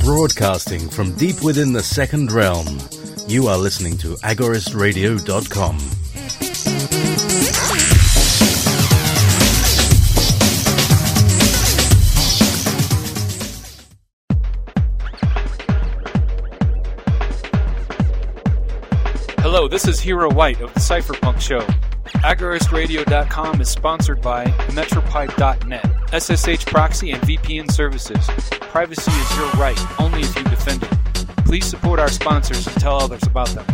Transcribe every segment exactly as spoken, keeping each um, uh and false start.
Broadcasting from deep within the second realm, you are listening to agorist radio dot com. Hello, this is Hero White of the Cypherpunk Show. agorist radio dot com is sponsored by Metropipe dot net, S S H proxy and V P N services. Privacy is your right, only if you defend it. Please support our sponsors and tell others about them.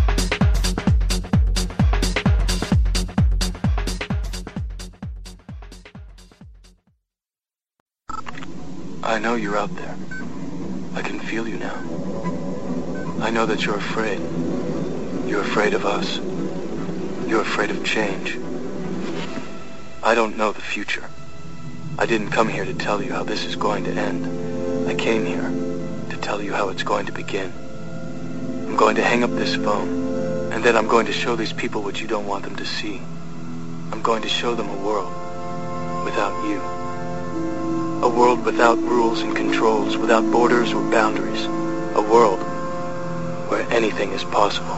I know you're out there. I can feel you now. I know that you're afraid. You're afraid of us. You're afraid of change. I don't know the future. I didn't come here to tell you how this is going to end. I came here to tell you how it's going to begin. I'm going to hang up this phone, and then I'm going to show these people what you don't want them to see. I'm going to show them a world without you. A world without rules and controls, without borders or boundaries. A world where anything is possible.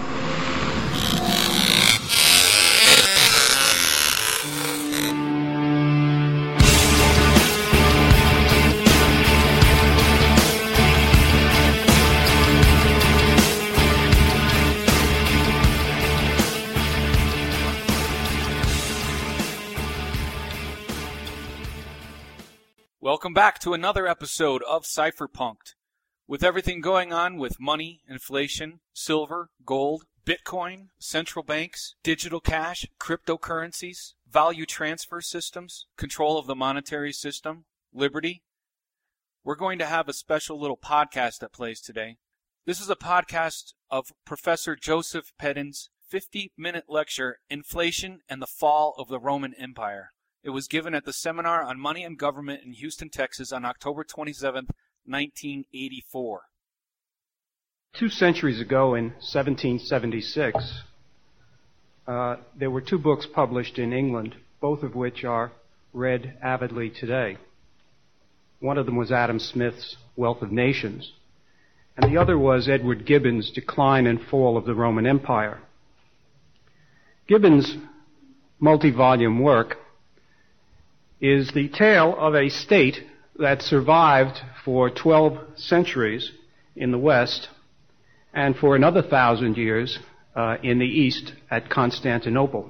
Welcome back to another episode of Cypherpunked. With everything going on with money, inflation, silver, gold, Bitcoin, central banks, digital cash, cryptocurrencies, value transfer systems, control of the monetary system, liberty, we're going to have a special little podcast that plays today. This is a podcast of Professor Joseph Pedin's fifty-minute lecture, Inflation and the Fall of the Roman Empire. It was given at the Seminar on Money and Government in Houston, Texas on October twenty-seventh, nineteen eighty-four. Two centuries ago in seventeen seventy-six, uh, there were two books published in England, both of which are read avidly today. One of them was Adam Smith's Wealth of Nations, and the other was Edward Gibbon's Decline and Fall of the Roman Empire. Gibbon's multi-volume work is the tale of a state that survived for twelve centuries in the West and for another thousand years uh, in the East at Constantinople.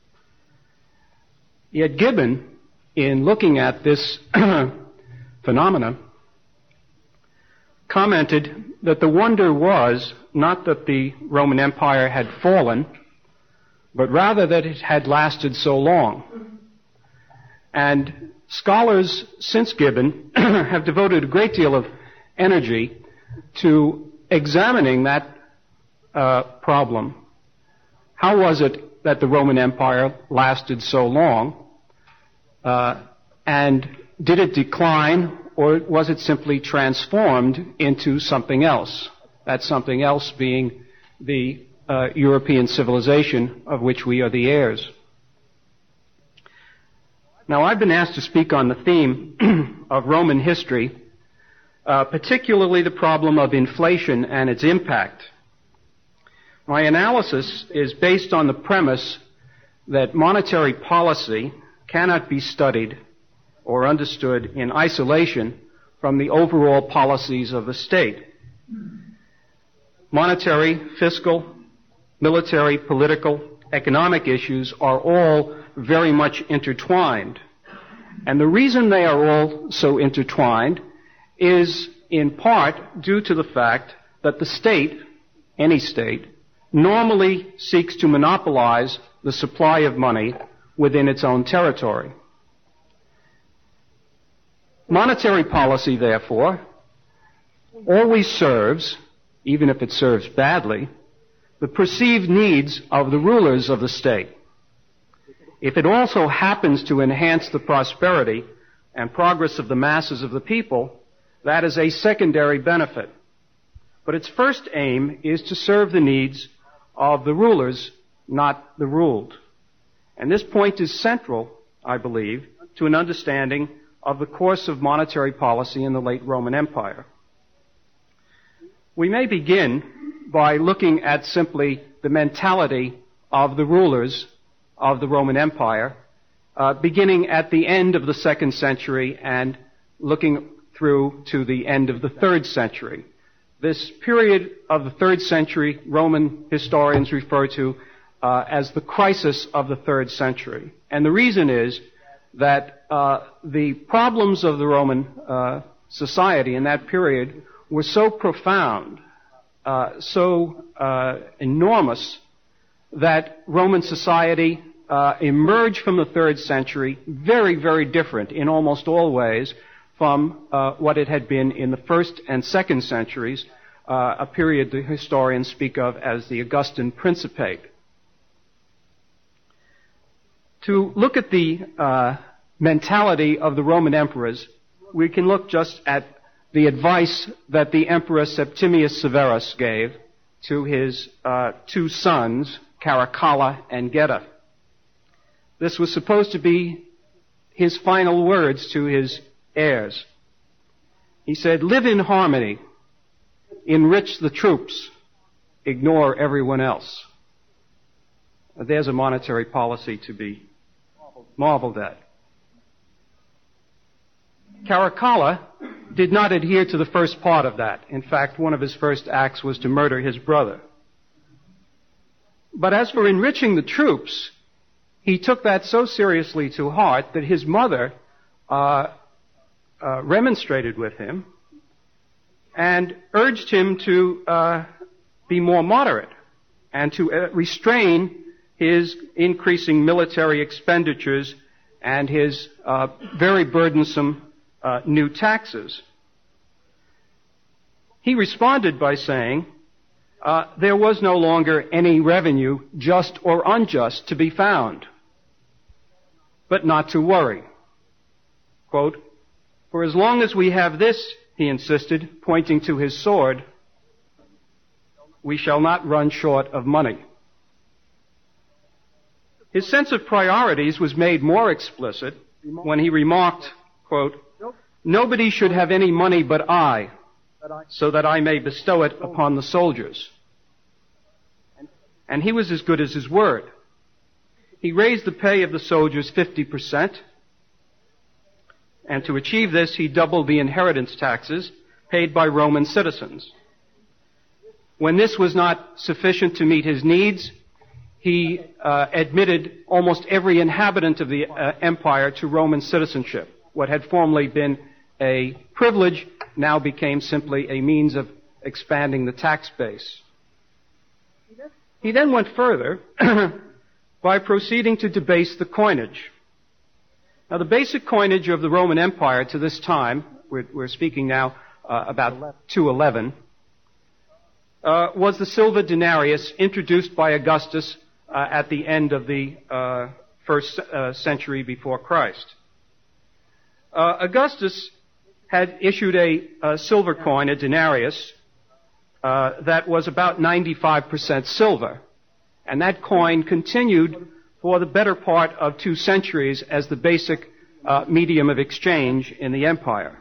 Yet Gibbon, in looking at this phenomena, commented that the wonder was not that the Roman Empire had fallen, but rather that it had lasted so long. And scholars since Gibbon have devoted a great deal of energy to examining that uh, problem. How was it that the Roman Empire lasted so long? Uh, and did it decline, or was it simply transformed into something else? That something else being the uh, European civilization of which we are the heirs. Now, I've been asked to speak on the theme of Roman history, uh, particularly the problem of inflation and its impact. My analysis is based on the premise that monetary policy cannot be studied or understood in isolation from the overall policies of the state. Monetary, fiscal, military, political, economic issues are all very much intertwined. And the reason they are all so intertwined is in part due to the fact that the state, any state, normally seeks to monopolize the supply of money within its own territory. Monetary policy, therefore, always serves, even if it serves badly, the perceived needs of the rulers of the state. If it also happens to enhance the prosperity and progress of the masses of the people, that is a secondary benefit. But its first aim is to serve the needs of the rulers, not the ruled. And this point is central, I believe, to an understanding of the course of monetary policy in the late Roman Empire. We may begin by looking at simply the mentality of the rulers of the Roman Empire, uh, beginning at the end of the second century and looking through to the end of the third century. This period of the third century, Roman historians refer to uh, as the crisis of the third century. And the reason is that uh, the problems of the Roman uh, society in that period were so profound, uh, so uh, enormous, that Roman society uh, emerged from the third century very, very different in almost all ways from uh, what it had been in the first and second centuries, uh, a period the historians speak of as the Augustan Principate. To look at the uh, mentality of the Roman emperors, we can look just at the advice that the Emperor Septimius Severus gave to his uh, two sons, Caracalla and Geta. This was supposed to be his final words to his heirs. He said, "Live in harmony, enrich the troops, ignore everyone else." There's a monetary policy to be marveled at. Caracalla did not adhere to the first part of that. In fact, one of his first acts was to murder his brother. But as for enriching the troops, he took that so seriously to heart that his mother uh, uh, remonstrated with him and urged him to uh, be more moderate and to uh, restrain his increasing military expenditures and his uh, very burdensome uh, new taxes. He responded by saying, uh, there was no longer any revenue, just or unjust, to be found, but not to worry. Quote, "For as long as we have this," he insisted, pointing to his sword, "we shall not run short of money." His sense of priorities was made more explicit when he remarked, quote, "Nobody should have any money but I, so that I may bestow it upon the soldiers." And he was as good as his word. He raised the pay of the soldiers fifty percent, and to achieve this, he doubled the inheritance taxes paid by Roman citizens. When this was not sufficient to meet his needs, he uh, admitted almost every inhabitant of the uh, empire to Roman citizenship. What had formerly been a privilege now became simply a means of expanding the tax base. He then went further by proceeding to debase the coinage. Now, the basic coinage of the Roman Empire to this time, we're, we're speaking now uh, about two eleven, uh, was the silver denarius introduced by Augustus uh, at the end of the uh, first uh, century before Christ. Uh, Augustus had issued a, a silver coin, a denarius, uh, that was about ninety-five percent silver. And that coin continued for the better part of two centuries as the basic uh, medium of exchange in the empire.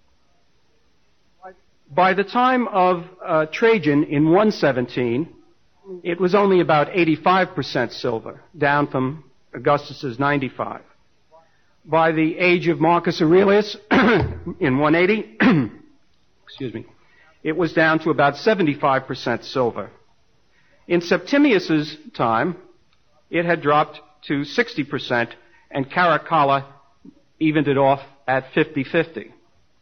By the time of uh, Trajan in one seventeen, it was only about eighty-five percent silver, down from Augustus's ninety-five. By the age of Marcus Aurelius in one eighty, excuse me, it was down to about seventy-five percent silver. In Septimius's time, it had dropped to sixty percent, and Caracalla evened it off at fifty-fifty.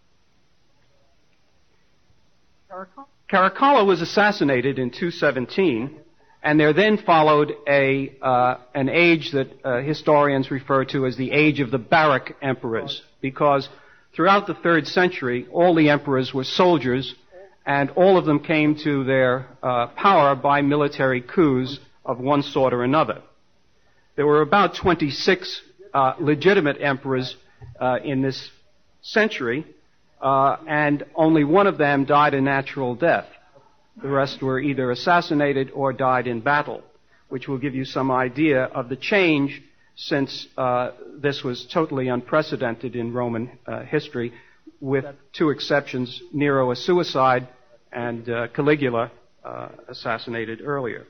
Caracalla was assassinated in two seventeen, and there then followed a uh, an age that uh, historians refer to as the age of the barrack emperors, because throughout the third century, all the emperors were soldiers, and all of them came to their uh, power by military coups of one sort or another. There were about twenty-six uh, legitimate emperors uh, in this century, uh, and only one of them died a natural death. The rest were either assassinated or died in battle, which will give you some idea of the change since uh, this was totally unprecedented in Roman uh, history, with two exceptions, Nero a suicide and uh, Caligula uh, assassinated earlier.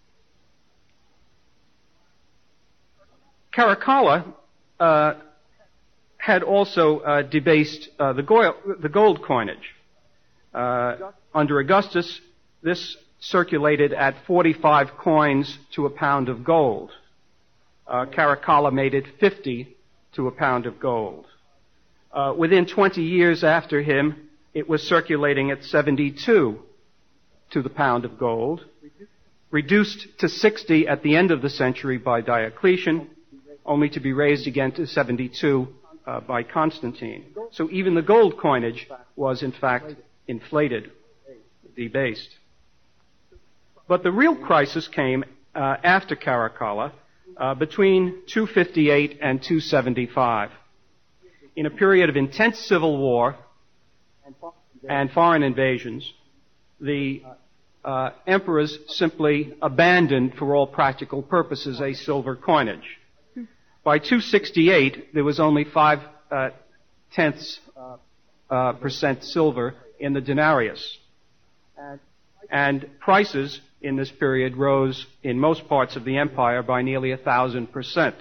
Caracalla uh, had also uh, debased uh, the, go- the gold coinage. Uh, under Augustus, this circulated at forty-five coins to a pound of gold. Uh, Caracalla made it fifty to a pound of gold. Uh, within twenty years after him, it was circulating at seventy-two to the pound of gold, reduced to sixty at the end of the century by Diocletian, only to be raised again to seventy-two uh, by Constantine. So even the gold coinage was in fact inflated, debased. But the real crisis came uh, after Caracalla, uh, between two fifty-eight and two seventy-five. In a period of intense civil war and foreign invasions, the uh, emperors simply abandoned, for all practical purposes, a silver coinage. By two sixty-eight, there was only five uh, tenths uh, percent silver in the denarius. And prices in this period rose in most parts of the empire by nearly a thousand percent.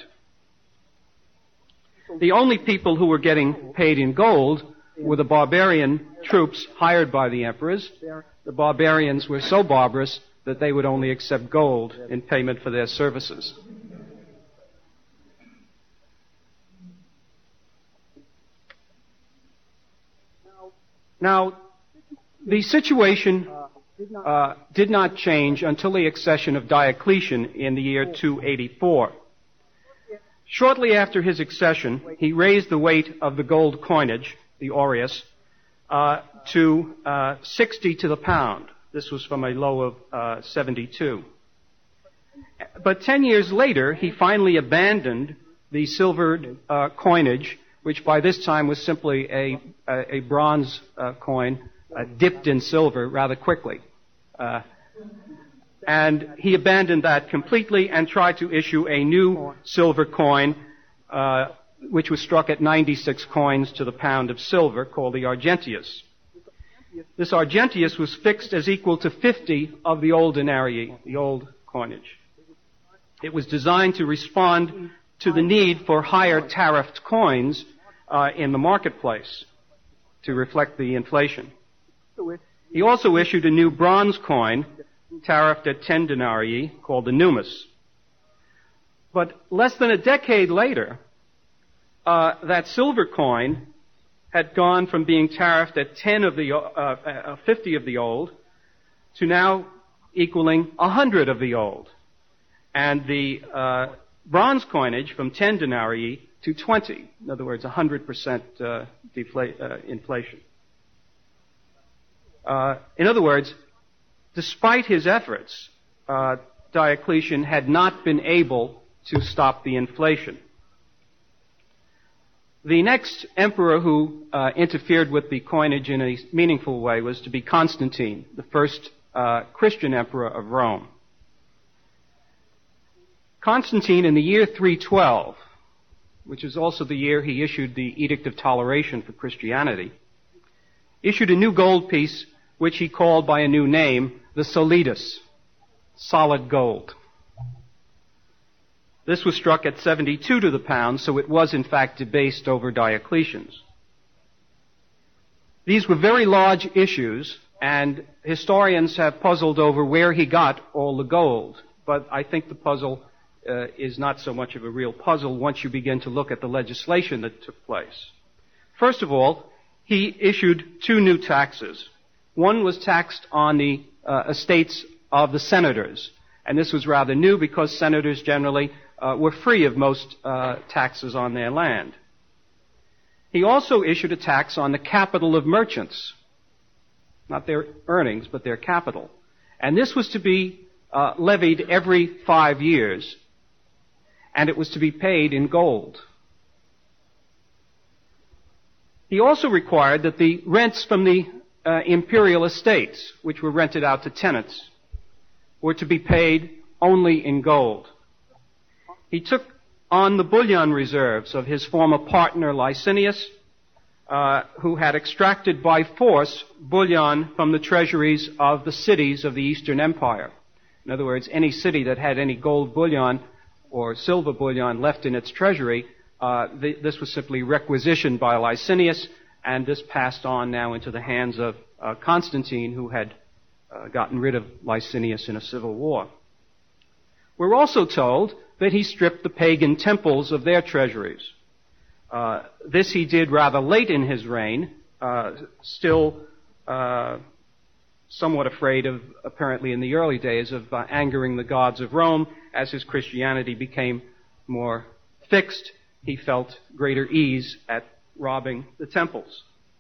The only people who were getting paid in gold were the barbarian troops hired by the emperors. The barbarians were so barbarous that they would only accept gold in payment for their services. Now, the situation uh, did not change until the accession of Diocletian in the year two eighty-four. Shortly after his accession, he raised the weight of the gold coinage, the aureus, uh, to uh, sixty to the pound. This was from a low of uh, seventy-two. But ten years later, he finally abandoned the silvered uh, coinage, which by this time was simply a, a, a bronze uh, coin uh, dipped in silver rather quickly. Uh, and he abandoned that completely and tried to issue a new silver coin, uh, which was struck at ninety-six coins to the pound of silver, called the Argentius. This Argentius was fixed as equal to fifty of the old denarii, the old coinage. It was designed to respond to the need for higher tariffed coins uh, in the marketplace to reflect the inflation. He also issued a new bronze coin, tariffed at ten denarii, called the numus. But less than a decade later, uh, that silver coin had gone from being tariffed at ten of the, uh, uh, fifty of the old, to now equaling one hundred of the old. And the uh, bronze coinage from ten denarii to twenty. In other words, one hundred percent uh, defla- uh, inflation. Uh, in other words, despite his efforts, uh, Diocletian had not been able to stop the inflation. The next emperor who uh, interfered with the coinage in a meaningful way was to be Constantine, the first uh, Christian emperor of Rome. Constantine, in the year three twelve, which is also the year he issued the Edict of Toleration for Christianity, issued a new gold piece which he called by a new name, the solidus, solid gold. This was struck at seventy-two to the pound, so it was in fact debased over Diocletian's. These were very large issues, and historians have puzzled over where he got all the gold. But I think the puzzle uh, is not so much of a real puzzle once you begin to look at the legislation that took place. First of all, he issued two new taxes. One was taxed on the uh, estates of the senators, and this was rather new because senators generally uh, were free of most uh, taxes on their land. He also issued a tax on the capital of merchants, not their earnings, but their capital. And this was to be uh, levied every five years, and it was to be paid in gold. He also required that the rents from the uh, imperial estates, which were rented out to tenants, were to be paid only in gold. He took on the bullion reserves of his former partner Licinius, uh, who had extracted by force bullion from the treasuries of the cities of the Eastern Empire. In other words, any city that had any gold bullion or silver bullion left in its treasury, uh, th- this was simply requisitioned by Licinius, and this passed on now into the hands of uh, Constantine, who had uh, gotten rid of Licinius in a civil war. We're also told that he stripped the pagan temples of their treasuries. Uh, this he did rather late in his reign, uh, still uh, somewhat afraid of, apparently in the early days, of uh, angering the gods of Rome. As his Christianity became more fixed, he felt greater ease at robbing the temples.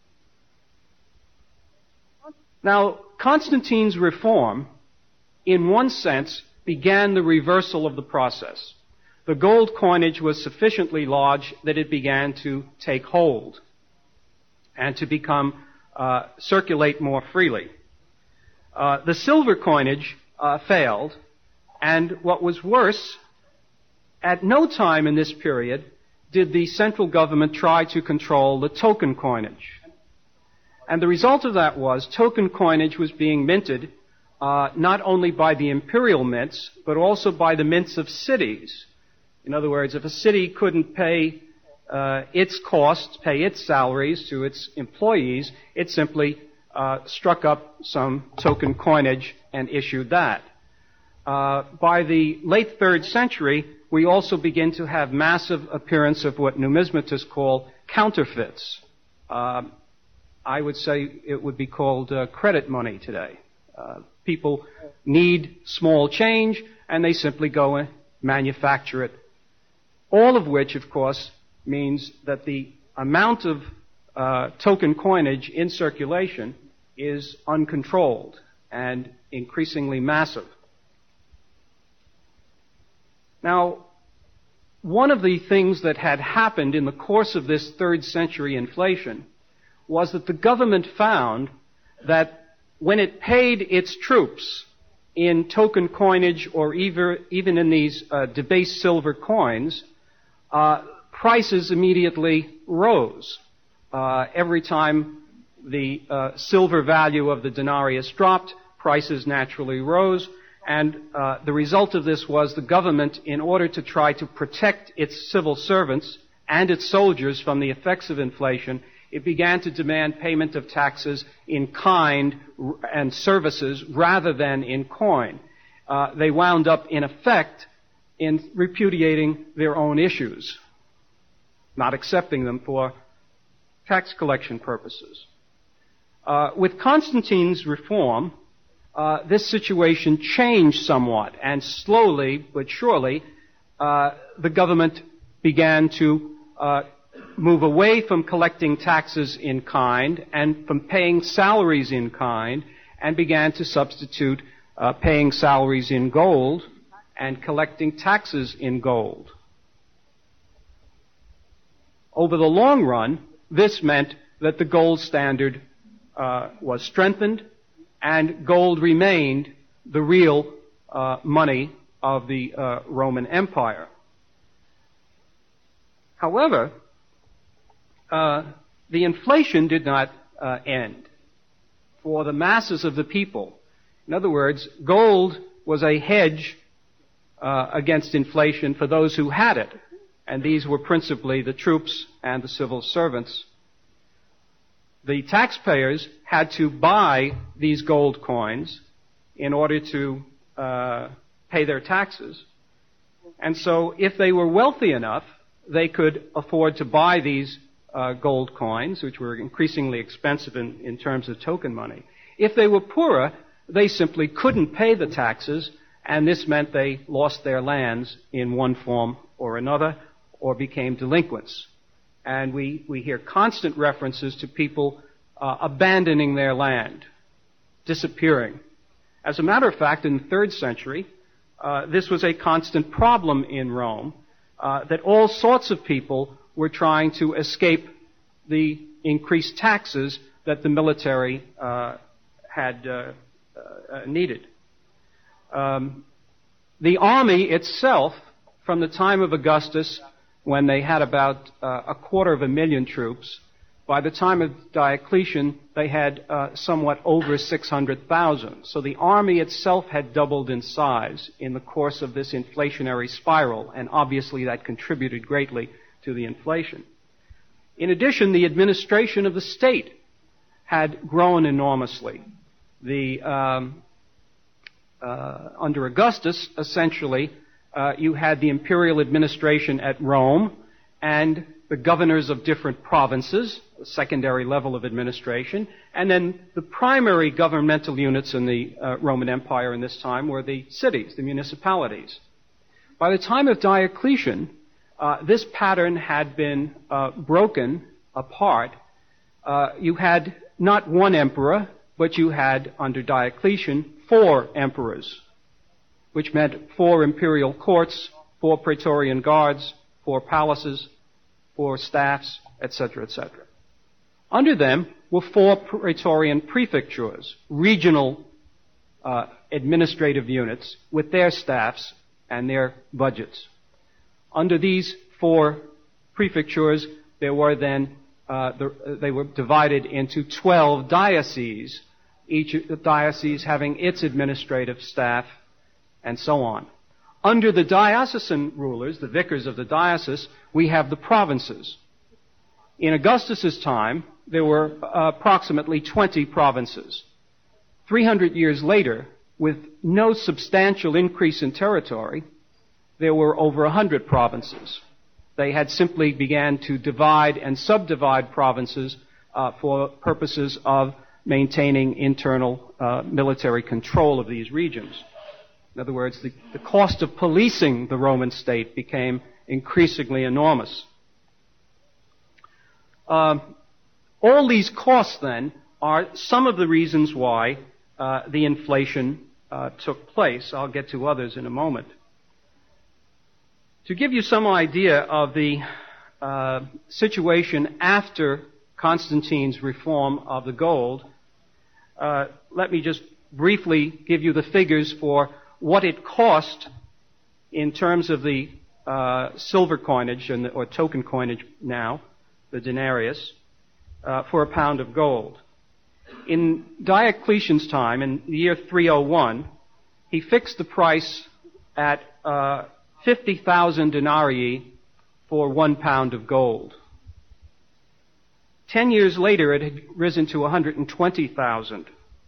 Now, Constantine's reform, in one sense, began the reversal of the process. The gold coinage was sufficiently large that it began to take hold and to become, uh, circulate more freely. Uh, the silver coinage uh, failed, and what was worse, at no time in this period did the central government try to control the token coinage. And the result of that was token coinage was being minted uh, not only by the imperial mints, but also by the mints of cities. In other words, if a city couldn't pay uh, its costs, pay its salaries to its employees, it simply uh, struck up some token coinage and issued that. Uh, by the late third century, we also begin to have massive appearance of what numismatists call counterfeits. Uh, I would say it would be called uh, credit money today. Uh, people need small change, and they simply go and manufacture it. All of which, of course, means that the amount of uh, token coinage in circulation is uncontrolled and increasingly massive. Now, one of the things that had happened in the course of this third century inflation was that the government found that when it paid its troops in token coinage or even, even in these uh, debased silver coins, uh, prices immediately rose. Uh, every time the uh, silver value of the denarius dropped, prices naturally rose. And uh, the result of this was the government, in order to try to protect its civil servants and its soldiers from the effects of inflation, it began to demand payment of taxes in kind and services rather than in coin. Uh, they wound up, in effect, in repudiating their own issues, not accepting them for tax collection purposes. Uh, with Constantine's reform, Uh, this situation changed somewhat, and slowly but surely, uh, the government began to uh, move away from collecting taxes in kind and from paying salaries in kind, and began to substitute uh, paying salaries in gold and collecting taxes in gold. Over the long run, this meant that the gold standard uh, was strengthened, and gold remained the real uh, money of the uh, Roman Empire. However, uh, the inflation did not uh, end for the masses of the people. In other words, gold was a hedge uh, against inflation for those who had it, and these were principally the troops and the civil servants. The taxpayers had to buy these gold coins in order to uh, pay their taxes. And so if they were wealthy enough, they could afford to buy these uh, gold coins, which were increasingly expensive in, in terms of token money. If they were poorer, they simply couldn't pay the taxes, and this meant they lost their lands in one form or another, or became delinquents. And we, we hear constant references to people uh, abandoning their land, disappearing. As a matter of fact, in the third century, uh, this was a constant problem in Rome, uh, that all sorts of people were trying to escape the increased taxes that the military uh, had uh, uh, needed. Um, the army itself, from the time of Augustus, when they had about uh, a quarter of a million troops, By the time of Diocletian, they had uh, somewhat over six hundred thousand. So the army itself had doubled in size in the course of this inflationary spiral, and obviously that contributed greatly to the inflation. In addition, the administration of the state had grown enormously. The, um, uh, under Augustus, essentially, uh, you had the imperial administration at Rome and the governors of different provinces, a secondary level of administration, and then the primary governmental units in the uh, Roman Empire in this time were the cities, the municipalities. By the time of Diocletian, uh, this pattern had been uh, broken apart. Uh, you had not one emperor, but you had, under Diocletian, four emperors, which meant four imperial courts, four praetorian guards, four palaces, four staffs, et cetera, et cetera. Under them were four praetorian prefectures, regional uh, administrative units with their staffs and their budgets. Under these four prefectures, there were then uh, the, they were divided into twelve dioceses, each diocese having its administrative staff, and so on. Under the diocesan rulers, the vicars of the diocese, we have the provinces. In Augustus's time, there were uh, approximately twenty provinces. three hundred years later, with no substantial increase in territory, there were over one hundred provinces. They had simply began to divide and subdivide provinces uh, for purposes of maintaining internal uh, military control of these regions. In other words, the, the cost of policing the Roman state became increasingly enormous. Um, all these costs, then, are some of the reasons why uh, the inflation uh, took place. I'll get to others in a moment. To give you some idea of the uh, situation after Constantine's reform of the gold, uh, let me just briefly give you the figures for what it cost in terms of the uh, silver coinage and the, or token coinage now, the denarius, uh, for a pound of gold. In Diocletian's time, in the year three oh one, he fixed the price at uh, fifty thousand denarii for one pound of gold. Ten years later, it had risen to one hundred twenty thousand.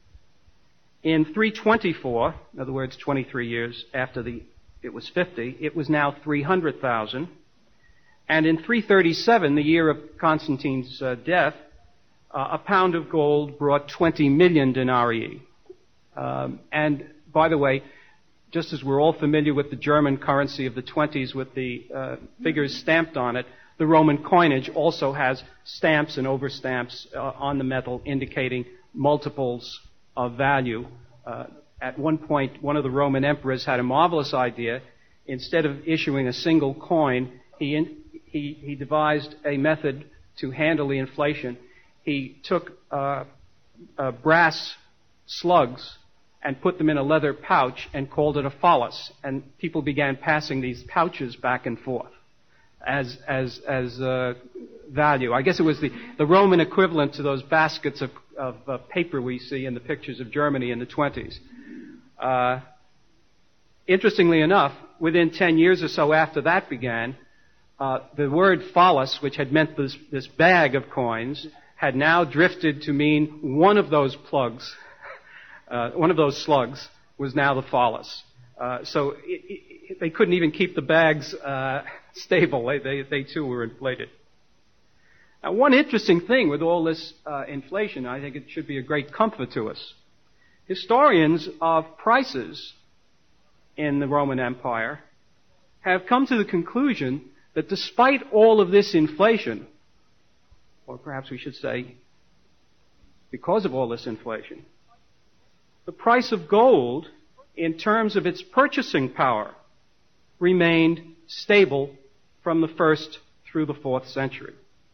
In three twenty-four, in other words, twenty-three years after the it was fifty, it was now three hundred thousand. And in three thirty-seven, the year of Constantine's uh, death, uh, a pound of gold brought twenty million denarii. Um, and by the way, just as we're all familiar with the German currency of the twenties with the uh, figures stamped on it, the Roman coinage also has stamps and overstamps uh, on the metal indicating multiples of value. Uh, at one point, one of the Roman emperors had a marvelous idea. Instead of issuing a single coin, he, in, he, he devised a method to handle the inflation. He took uh, uh, brass slugs and put them in a leather pouch and called it a phallus. And people began passing these pouches back and forth as as as uh, value. I guess it was the, the Roman equivalent to those baskets of, of uh, paper we see in the pictures of Germany in the twenties. Uh, interestingly enough, within ten years or so after that began, uh, the word phallus, which had meant this, this bag of coins, had now drifted to mean one of those plugs. Uh, one of those slugs was now the phallus. Uh, so it, it, they couldn't even keep the bags uh, stable. They, they, they too were inflated. Now, one interesting thing with all this uh, inflation, I think it should be a great comfort to us. Historians of prices in the Roman Empire have come to the conclusion that despite all of this inflation, or perhaps we should say because of all this inflation, the price of gold, in terms of its purchasing power, remained stable from the first through the fourth century.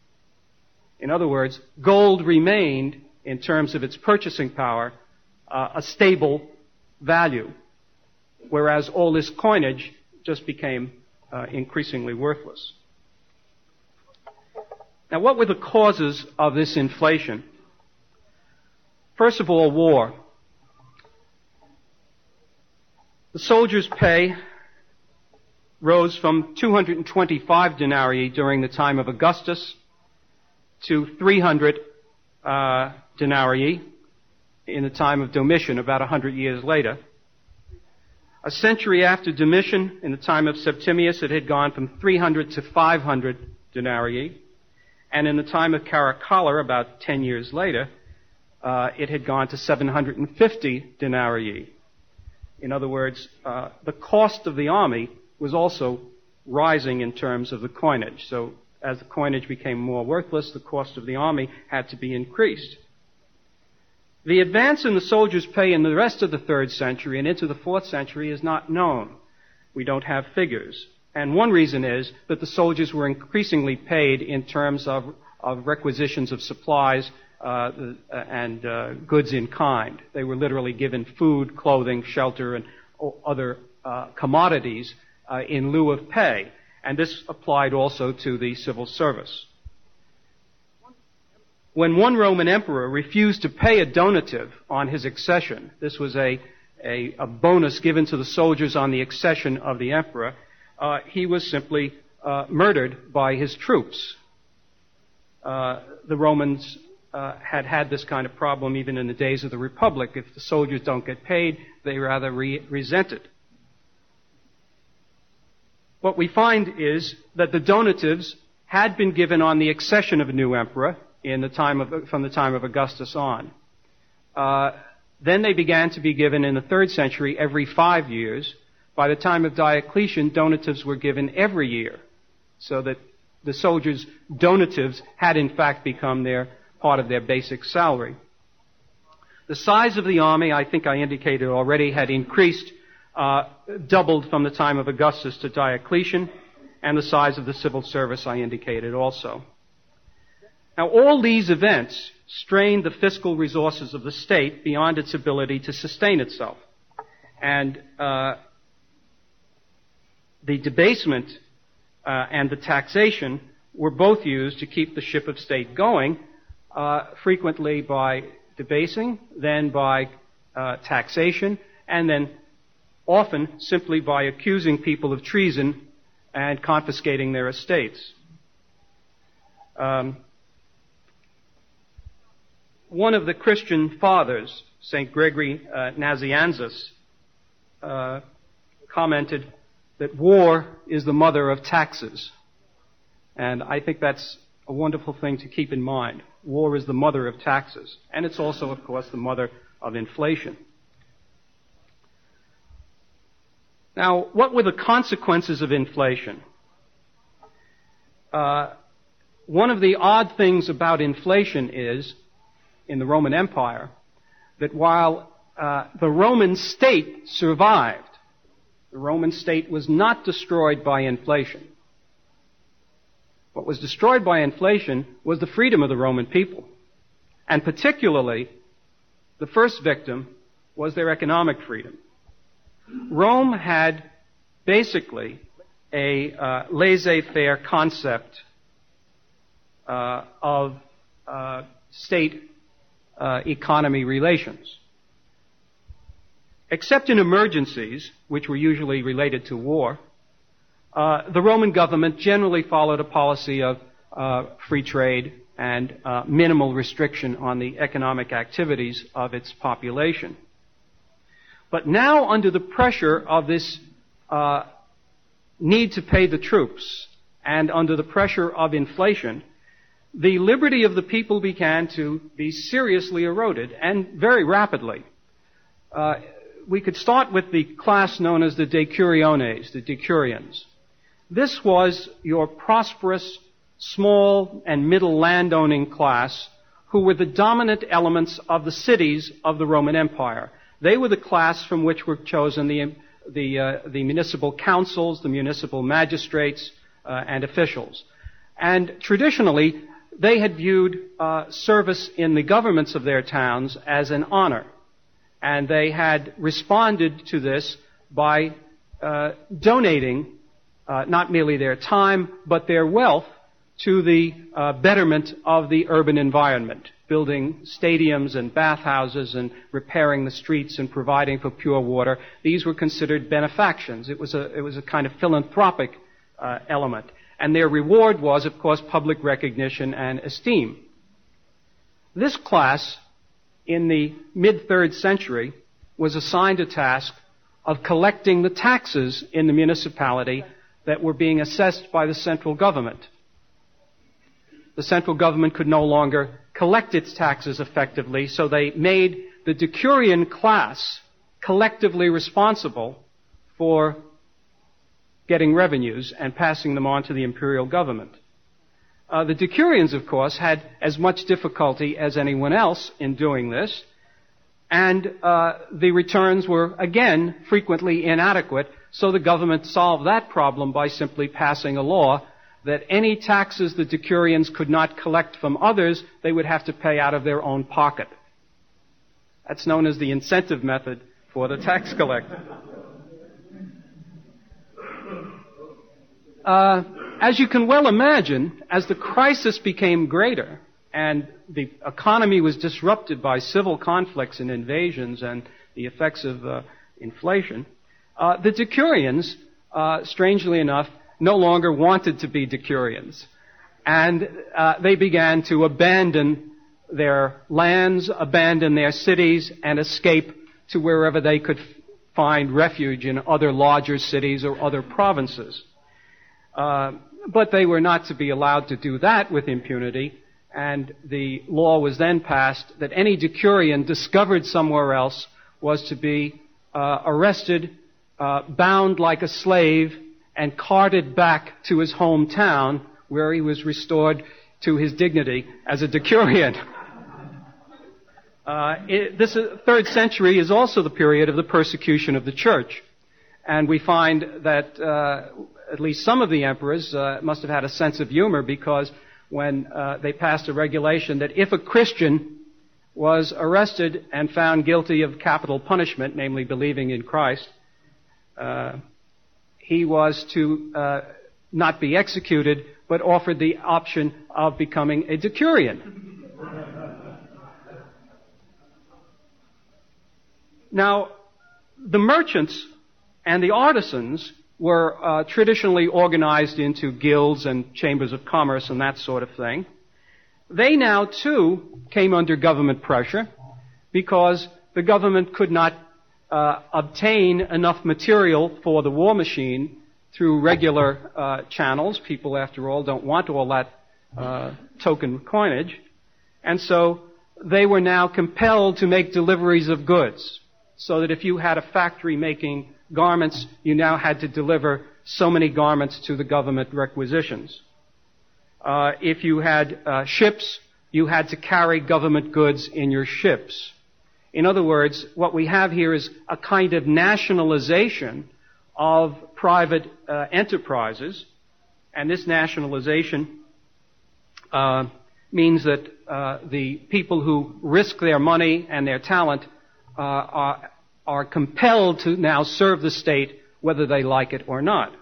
In other words, gold remained, in terms of its purchasing power, uh, a stable value, whereas all this coinage just became uh, increasingly worthless. Now, what were the causes of this inflation? First of all, war. The soldiers' pay rose from two hundred twenty-five denarii during the time of Augustus to three hundred uh, denarii in the time of Domitian, about one hundred years later. A century after Domitian, in the time of Septimius, it had gone from three hundred to five hundred denarii. And in the time of Caracalla, about ten years later, uh, it had gone to seven hundred fifty denarii. In other words, uh, the cost of the army was also rising in terms of the coinage. So as the coinage became more worthless, the cost of the army had to be increased. The advance in the soldiers' pay in the rest of the third century and into the fourth century is not known. We don't have figures. And one reason is that the soldiers were increasingly paid in terms of, of requisitions of supplies uh, and uh, goods in kind. They were literally given food, clothing, shelter, and other uh, commodities uh, in lieu of pay. And this applied also to the civil service. When one Roman emperor refused to pay a donative on his accession, this was a, a, a bonus given to the soldiers on the accession of the emperor, uh, he was simply uh, murdered by his troops. Uh, the Romans uh, had had this kind of problem even in the days of the Republic. If the soldiers don't get paid, they rather re- resent it. What we find is that the donatives had been given on the accession of a new emperor, in the time of, from the time of Augustus on. Uh, then they began to be given in the third century every five years. By the time of Diocletian, donatives were given every year, so that the soldiers' donatives had in fact become their part of their basic salary. The size of the army, I think I indicated already, had increased, uh, doubled from the time of Augustus to Diocletian, and the size of the civil service I indicated also. Now, all these events strained the fiscal resources of the state beyond its ability to sustain itself. And uh, the debasement uh, and the taxation were both used to keep the ship of state going, uh, frequently by debasing, then by uh, taxation, and then often simply by accusing people of treason and confiscating their estates. Um, One of the Christian fathers, Saint Gregory uh, Nazianzus, uh, commented that war is the mother of taxes. And I think that's a wonderful thing to keep in mind. War is the mother of taxes. And it's also, of course, the mother of inflation. Now, what were the consequences of inflation? Uh, one of the odd things about inflation is, in the Roman Empire, that while uh, the Roman state survived, the Roman state was not destroyed by inflation. What was destroyed by inflation was the freedom of the Roman people. And particularly, the first victim was their economic freedom. Rome had basically a uh, laissez-faire concept uh, of uh, state Uh, economy relations. Except in emergencies, which were usually related to war, uh, the Roman government generally followed a policy of uh, free trade and uh, minimal restriction on the economic activities of its population. But now, under the pressure of this uh, need to pay the troops and under the pressure of inflation, the liberty of the people began to be seriously eroded, and very rapidly. Uh, we could start with the class known as the decuriones, the decurions. This was your prosperous, small and middle landowning class who were the dominant elements of the cities of the Roman Empire. They were the class from which were chosen the, the, uh, the municipal councils, the municipal magistrates, uh, and officials. And traditionally, they had viewed uh, service in the governments of their towns as an honor. And they had responded to this by uh, donating uh, not merely their time, but their wealth to the uh, betterment of the urban environment, building stadiums and bathhouses and repairing the streets and providing for pure water. These were considered benefactions. It was a, it was a kind of philanthropic uh, element. And their reward was, of course, public recognition and esteem. This class, in the mid-third century, was assigned a task of collecting the taxes in the municipality that were being assessed by the central government. The central government could no longer collect its taxes effectively, so they made the decurion class collectively responsible for getting revenues and passing them on to the imperial government. Uh, the decurions, of course, had as much difficulty as anyone else in doing this, and uh, the returns were, again, frequently inadequate, so the government solved that problem by simply passing a law that any taxes the decurions could not collect from others, they would have to pay out of their own pocket. That's known as the incentive method for the tax collector. Uh, as you can well imagine, as the crisis became greater and the economy was disrupted by civil conflicts and invasions and the effects of uh, inflation, uh, the decurions, uh, strangely enough, no longer wanted to be decurions. And uh, they began to abandon their lands, abandon their cities, and escape to wherever they could f- find refuge in other larger cities or other provinces. Uh, but they were not to be allowed to do that with impunity, and the law was then passed that any decurion discovered somewhere else was to be uh, arrested, uh, bound like a slave, and carted back to his hometown, where he was restored to his dignity as a decurion. Uh, it, this uh, third century is also the period of the persecution of the church. And we find that uh, at least some of the emperors uh, must have had a sense of humor, because when uh, they passed a regulation that if a Christian was arrested and found guilty of capital punishment, namely believing in Christ, uh, he was to uh, not be executed, but offered the option of becoming a decurion. Now, the merchants and the artisans were uh, traditionally organized into guilds and chambers of commerce and that sort of thing. They now, too, came under government pressure because the government could not uh, obtain enough material for the war machine through regular uh, channels. People, after all, don't want all that uh, token coinage. And so they were now compelled to make deliveries of goods, so that if you had a factory making garments, you now had to deliver so many garments to the government requisitions. Uh, if you had uh, ships, you had to carry government goods in your ships. In other words, what we have here is a kind of nationalization of private uh, enterprises, and this nationalization uh, means that uh, the people who risk their money and their talent uh, are, are compelled to now serve the state whether they like it or not.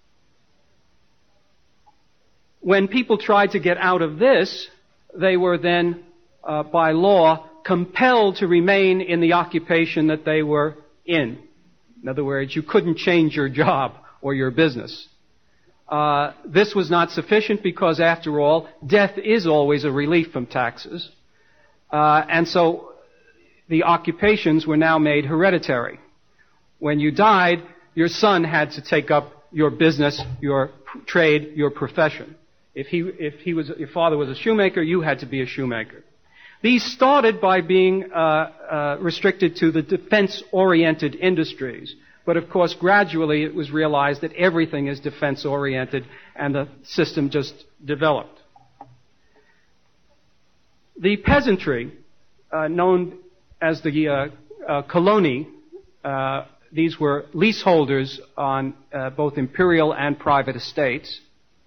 When people tried to get out of this, they were then, uh, by law, compelled to remain in the occupation that they were in. In other words, you couldn't change your job or your business. Uh, this was not sufficient because, after all, death is always a relief from taxes. Uh, and so the occupations were now made hereditary. When you died, your son had to take up your business, your p- trade, your profession. If he, if he was, your father was a shoemaker, you had to be a shoemaker. These started by being uh, uh, restricted to the defense-oriented industries. But of course, gradually it was realized that everything is defense-oriented, and the system just developed. The peasantry, uh, known as the uh, uh, coloni, uh, these were leaseholders on uh, both imperial and private estates.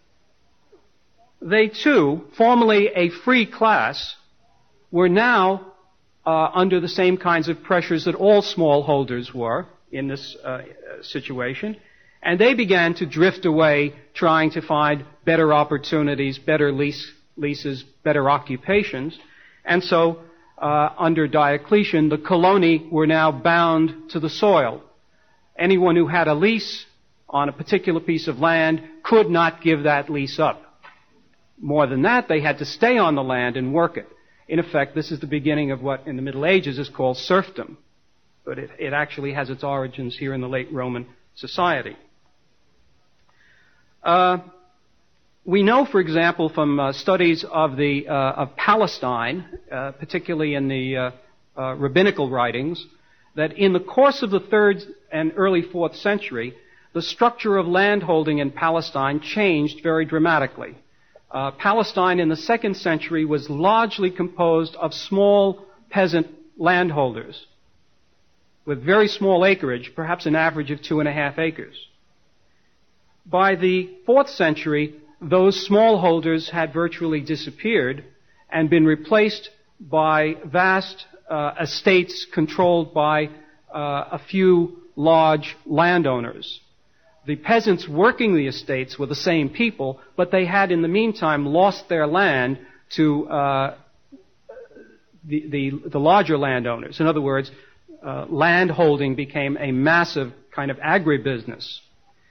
They too, formerly a free class, were now uh, under the same kinds of pressures that all smallholders were in this uh, situation. And they began to drift away, trying to find better opportunities, better lease, leases, better occupations. And so, uh, under Diocletian, the coloni were now bound to the soil. Anyone who had a lease on a particular piece of land could not give that lease up. More than that, they had to stay on the land and work it. In effect, this is the beginning of what in the Middle Ages is called serfdom. But it, it actually has its origins here in the late Roman society. Uh, we know, for example, from uh, studies of the uh, of Palestine, uh, particularly in the uh, uh, rabbinical writings, that in the course of the third and early fourth century, the structure of landholding in Palestine changed very dramatically. Uh, Palestine in the second century was largely composed of small peasant landholders with very small acreage, perhaps an average of two and a half acres. By the fourth century, those smallholders had virtually disappeared and been replaced by vast uh, estates controlled by uh, a few large landowners. The peasants working the estates were the same people, but they had in the meantime lost their land to uh, the, the, the larger landowners. In other words, uh, land holding became a massive kind of agribusiness.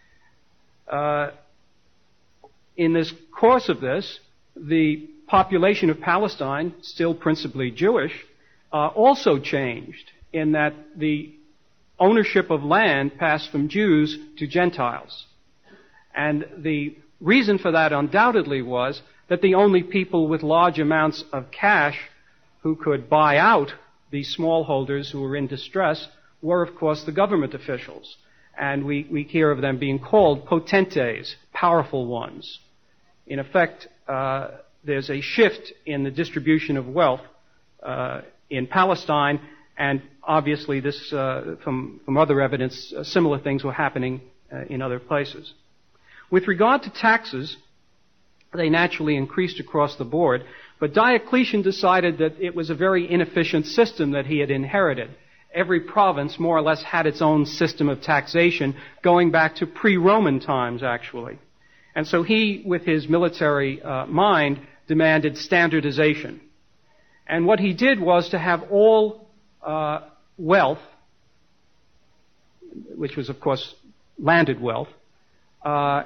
Uh, in this course of this, the population of Palestine, still principally Jewish, uh, also changed in that the ownership of land passed from Jews to Gentiles. And the reason for that undoubtedly was that the only people with large amounts of cash who could buy out these smallholders who were in distress were, of course, the government officials. And we, we hear of them being called potentes, powerful ones. In effect, uh, there's a shift in the distribution of wealth uh, in Palestine, and obviously this, uh, from, from other evidence, uh, similar things were happening uh, in other places. With regard to taxes, they naturally increased across the board, but Diocletian decided that it was a very inefficient system that he had inherited. Every province more or less had its own system of taxation, going back to pre-Roman times, actually. And so he, with his military uh, mind, demanded standardization. And what he did was to have all uh, wealth, which was, of course, landed wealth, uh,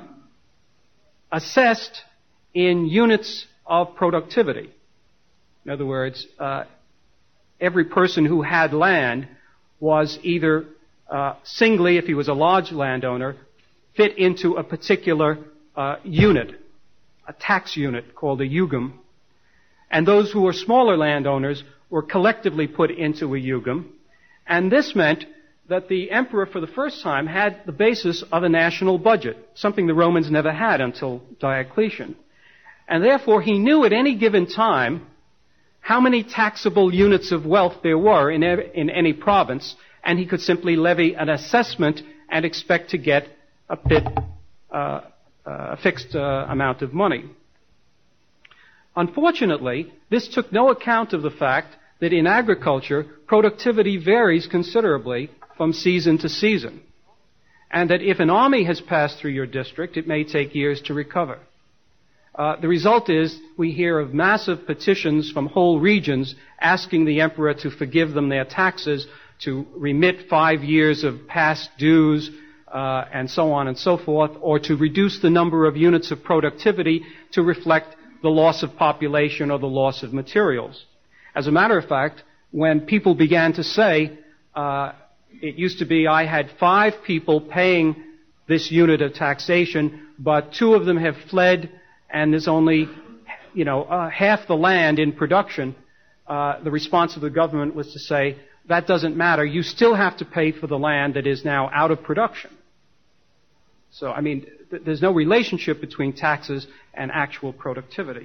assessed in units of productivity. In other words, uh, every person who had land was either uh, singly, if he was a large landowner, fit into a particular uh, unit, a tax unit called a jugum. And those who were smaller landowners were collectively put into a jugum. And this meant that the emperor, for the first time, had the basis of a national budget, something the Romans never had until Diocletian. And therefore, he knew at any given time how many taxable units of wealth there were in, in any province, and he could simply levy an assessment and expect to get a, bit, uh, a fixed uh, amount of money. Unfortunately, this took no account of the fact that in agriculture, productivity varies considerably from season to season, and that if an army has passed through your district, it may take years to recover. Uh, the result is we hear of massive petitions from whole regions asking the emperor to forgive them their taxes, to remit five years of past dues, uh, and so on and so forth, or to reduce the number of units of productivity to reflect the loss of population or the loss of materials. As a matter of fact, when people began to say, uh, it used to be I had five people paying this unit of taxation, but two of them have fled, and there's only, you know, uh, half the land in production, uh, the response of the government was to say, that doesn't matter. You still have to pay for the land that is now out of production. So, I mean, th- there's no relationship between taxes and actual productivity.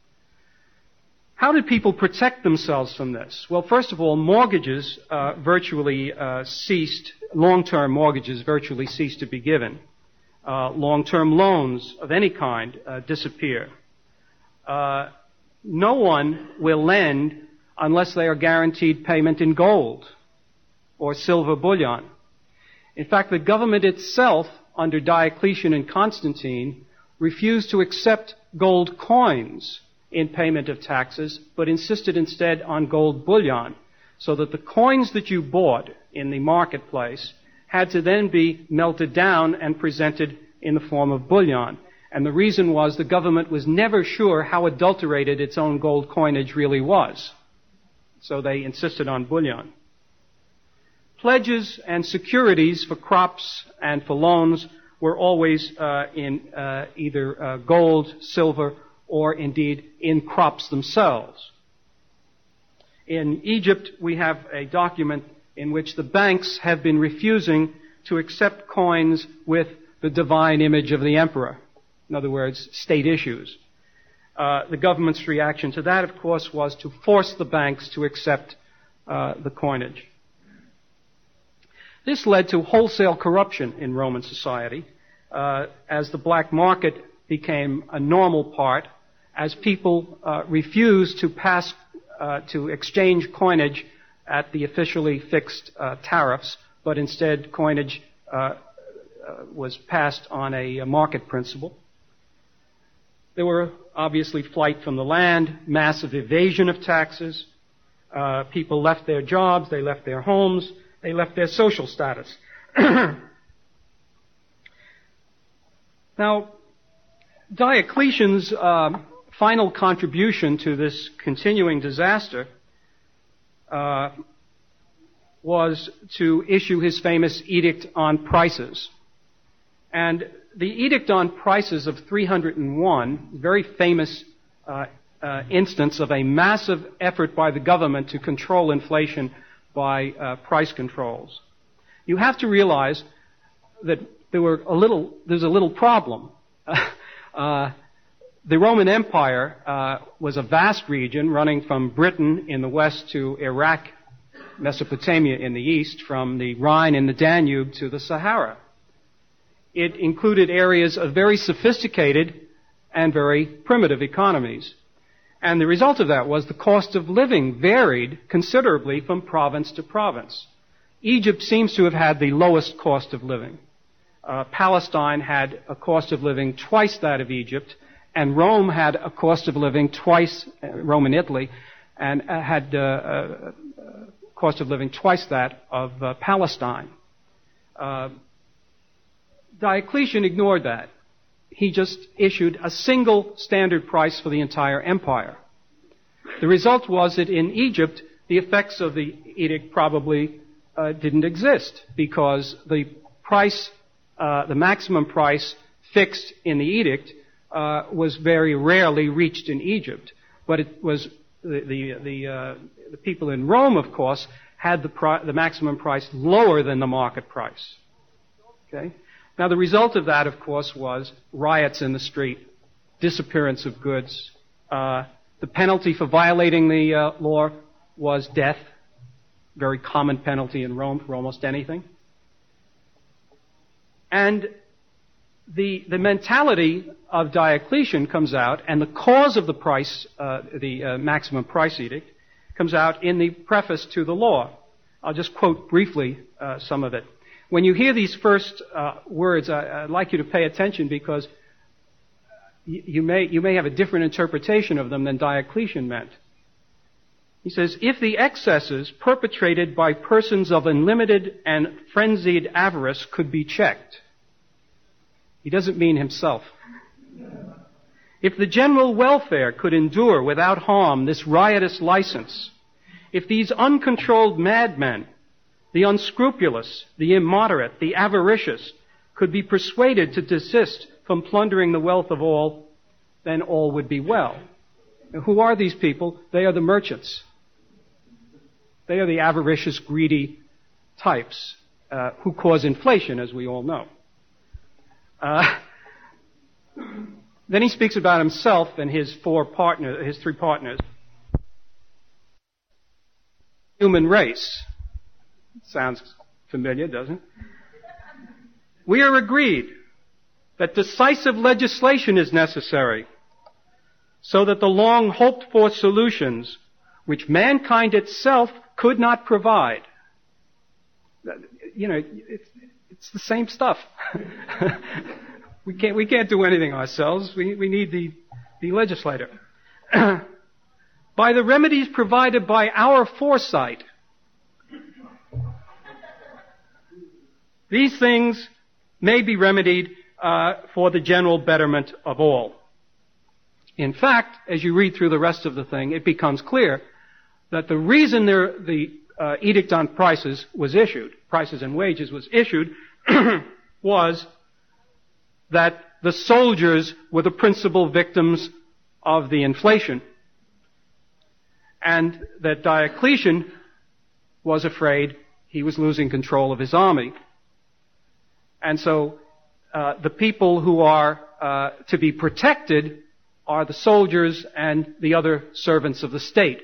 How did people protect themselves from this? Well, first of all, mortgages uh, virtually uh, ceased, long-term mortgages virtually ceased to be given. Uh, long-term loans of any kind uh, disappear. Uh, no one will lend unless they are guaranteed payment in gold or silver bullion. In fact, the government itself under Diocletian and Constantine, refused to accept gold coins in payment of taxes, but insisted instead on gold bullion, so that the coins that you bought in the marketplace had to then be melted down and presented in the form of bullion. And the reason was the government was never sure how adulterated its own gold coinage really was. So they insisted on bullion. Pledges and securities for crops and for loans were always uh, in uh, either uh, gold, silver, or indeed in crops themselves. In Egypt, we have a document in which the banks have been refusing to accept coins with the divine image of the emperor. In other words, state issues. Uh, the government's reaction to that, of course, was to force the banks to accept uh, the coinage. This led to wholesale corruption in Roman society, uh, as the black market became a normal part, as people uh, refused to pass, uh, to exchange coinage at the officially fixed uh, tariffs, but instead coinage uh, uh, was passed on a, a market principle. There were obviously flight from the land, massive evasion of taxes. Uh, people left their jobs, they left their homes, they left their social status. Now, Diocletian's uh, final contribution to this continuing disaster uh, was to issue his famous Edict on Prices. And the Edict on Prices of three hundred one, very famous uh, uh, instance of a massive effort by the government to control inflation by uh, price controls. You have to realize that there were a little, there's a little problem. uh, the Roman Empire uh, was a vast region running from Britain in the west to Iraq, Mesopotamia in the east, from the Rhine and the Danube to the Sahara. It included areas of very sophisticated and very primitive economies. And the result of that was the cost of living varied considerably from province to province. Egypt seems to have had the lowest cost of living. Uh, Palestine had a cost of living twice that of Egypt, and Rome had a cost of living twice, uh, Rome and Italy, and uh, had a uh, uh, cost of living twice that of uh, Palestine. Uh, Diocletian ignored that. He just issued a single standard price for the entire empire. The result was that in Egypt, the effects of the edict probably uh, didn't exist, because the price, uh, the maximum price fixed in the edict uh, was very rarely reached in Egypt. But it was the the the, uh, the people in Rome, of course, had the pri- the maximum price lower than the market price. Okay. Now, the result of that, of course, was riots in the street, disappearance of goods. Uh, the penalty for violating the uh, law was death, very common penalty in Rome for almost anything. And the the mentality of Diocletian comes out, and the cause of the price, uh, the uh, maximum price edict, comes out in the preface to the law. I'll just quote briefly uh, some of it. When you hear these first uh, words, I, I'd like you to pay attention, because you, you may you may have a different interpretation of them than Diocletian meant. He says, if the excesses perpetrated by persons of unlimited and frenzied avarice could be checked. He doesn't mean himself. If the general welfare could endure without harm this riotous license, if these uncontrolled madmen, the unscrupulous, the immoderate, the avaricious, could be persuaded to desist from plundering the wealth of all, then all would be well. Now, who are these people? They are the merchants. They are the avaricious, greedy types uh, who cause inflation, as we all know. Uh, then he speaks about himself and his four partners, his three partners. Human race. Sounds familiar, doesn't it? We are agreed that decisive legislation is necessary so that the long hoped for solutions which mankind itself could not provide. you know, it's, it's the same stuff. we can't we can't do anything ourselves. We we need the the legislator. By the remedies provided by our foresight, these things may be remedied uh, for the general betterment of all. In fact, as you read through the rest of the thing, it becomes clear that the reason there, the uh, edict on prices was issued, prices and wages was issued, was that the soldiers were the principal victims of the inflation, and that Diocletian was afraid he was losing control of his army. And so uh, the people who are uh, to be protected are the soldiers and the other servants of the state.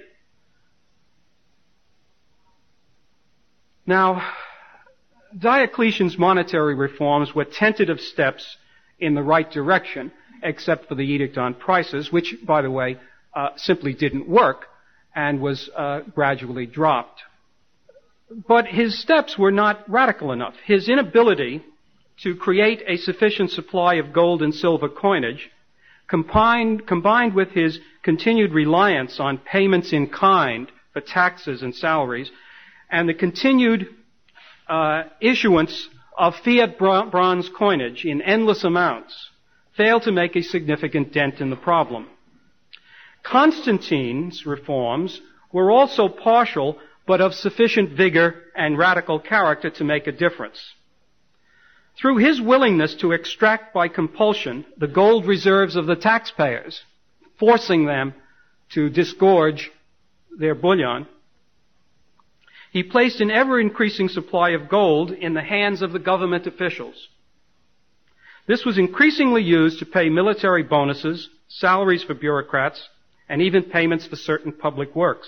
Now, Diocletian's monetary reforms were tentative steps in the right direction, except for the edict on prices, which, by the way, uh, simply didn't work and was uh, gradually dropped. But his steps were not radical enough. His inability to create a sufficient supply of gold and silver coinage, combined, combined with his continued reliance on payments in kind for taxes and salaries, and the continued uh, issuance of fiat bronze coinage in endless amounts, failed to make a significant dent in the problem. Constantine's reforms were also partial, but of sufficient vigor and radical character to make a difference. Through his willingness to extract by compulsion the gold reserves of the taxpayers, forcing them to disgorge their bullion, he placed an ever-increasing supply of gold in the hands of the government officials. This was increasingly used to pay military bonuses, salaries for bureaucrats, and even payments for certain public works.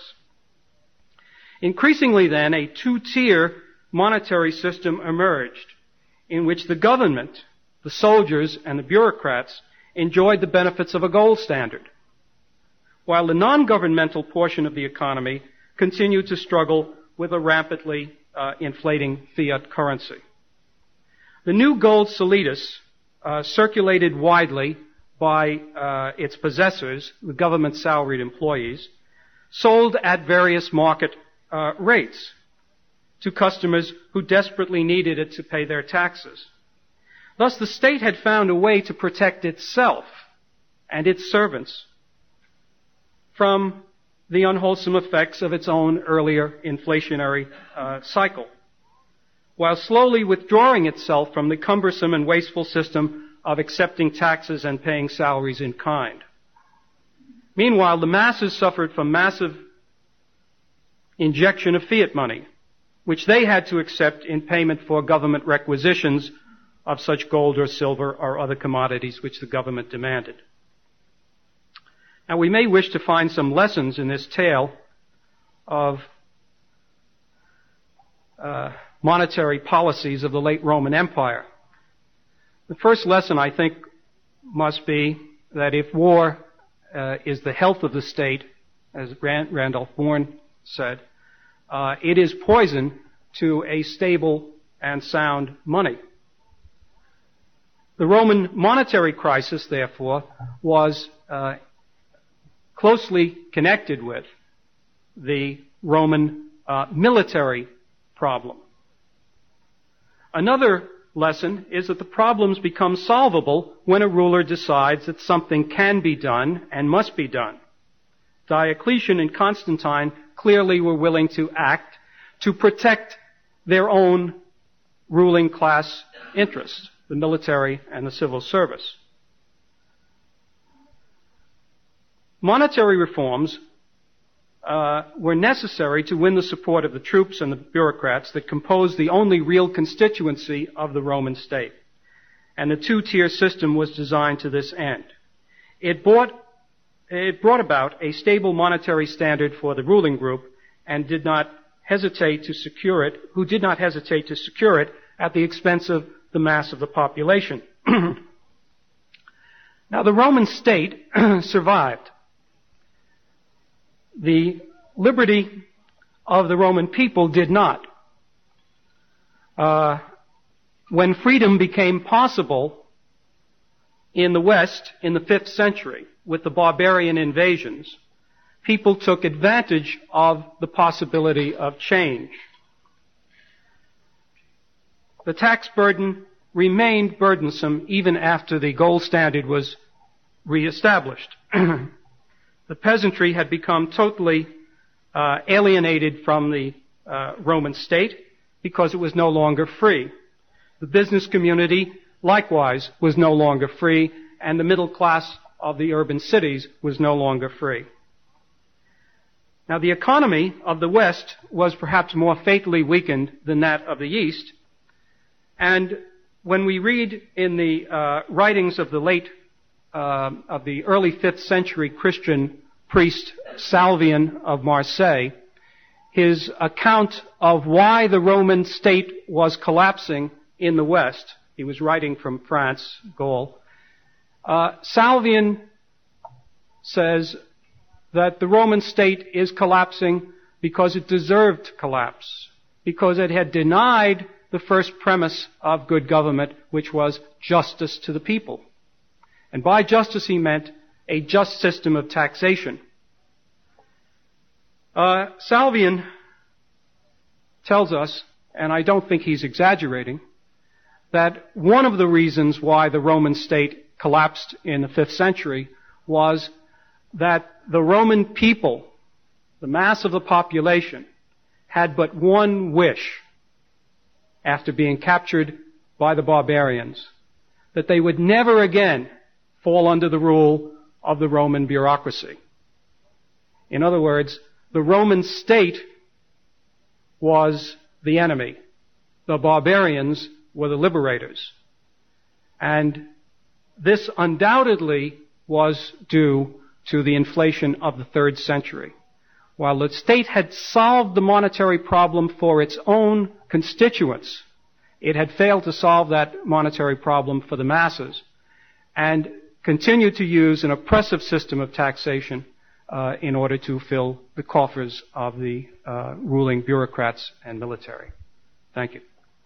Increasingly then, a two-tier monetary system emerged, in which the government, the soldiers, and the bureaucrats enjoyed the benefits of a gold standard, while the non-governmental portion of the economy continued to struggle with a rapidly uh, inflating fiat currency. The new gold solidas, uh, circulated widely by uh, its possessors, the government salaried employees, sold at various market uh, rates to customers who desperately needed it to pay their taxes. Thus, the state had found a way to protect itself and its servants from the unwholesome effects of its own earlier inflationary uh, cycle, while slowly withdrawing itself from the cumbersome and wasteful system of accepting taxes and paying salaries in kind. Meanwhile, the masses suffered from massive injection of fiat money, which they had to accept in payment for government requisitions of such gold or silver or other commodities which the government demanded. Now, we may wish to find some lessons in this tale of uh, monetary policies of the late Roman Empire. The first lesson, I think, must be that if war uh, is the health of the state, as Rand- Randolph Bourne said, uh, it is poison to a stable and sound money. The Roman monetary crisis, therefore, was uh, closely connected with the Roman uh, military problem. Another lesson is that the problems become solvable when a ruler decides that something can be done and must be done. Diocletian and Constantine clearly were willing to act to protect their own ruling class interests, the military and the civil service. Monetary reforms uh, were necessary to win the support of the troops and the bureaucrats that composed the only real constituency of the Roman state. And the two-tier system was designed to this end. It brought, it brought about a stable monetary standard for the ruling group and did not hesitate to secure it, who did not hesitate to secure it at the expense of the mass of the population. Now, the Roman state survived. The liberty of the Roman people did not. Uh, when freedom became possible in the West in the fifth century with the barbarian invasions, people took advantage of the possibility of change. The tax burden remained burdensome even after the gold standard was reestablished. The peasantry had become totally uh, alienated from the uh, Roman state because it was no longer free. The business community, likewise, was no longer free, and the middle class of the urban cities was no longer free. Now, the economy of the West was perhaps more fatally weakened than that of the East, and when we read in the uh, writings of the late, uh, of the early fifth century Christian priest Salvian of Marseille, his account of why the Roman state was collapsing in the West, he was writing from France, Gaul, uh, Salvian says that the Roman state is collapsing because it deserved to collapse, because it had denied the first premise of good government, which was justice to the people. And by justice he meant a just system of taxation. Uh, Salvian tells us, and I don't think he's exaggerating, that one of the reasons why the Roman state collapsed in the fifth century was that the Roman people, the mass of the population, had but one wish after being captured by the barbarians, that they would never again fall under the rule of the Roman bureaucracy. In other words, the Roman state was the enemy. The barbarians were the liberators. And this undoubtedly was due to the inflation of the third century. While the state had solved the monetary problem for its own constituents, it had failed to solve that monetary problem for the masses and continued to use an oppressive system of taxation uh, in order to fill the coffers of the uh, ruling bureaucrats and military. Thank you.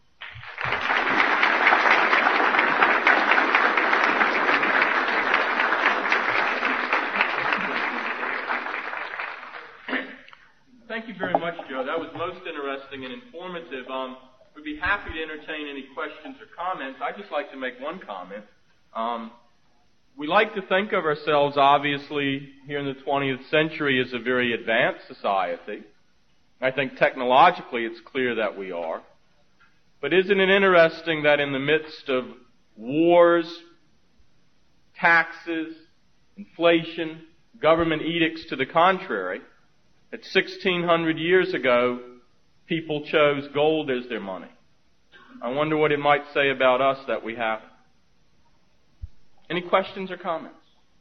Thank you very much, Joe. That was most interesting and informative. Um, we'd be happy to entertain any questions or comments. I'd just like to make one comment. Um, we like to think of ourselves, obviously, here in the twentieth century as a very advanced society. I think technologically it's clear that we are. But isn't it interesting that in the midst of wars, taxes, inflation, government edicts to the contrary, that sixteen hundred years ago, people chose gold as their money? I wonder what it might say about us that we have. Any questions or comments?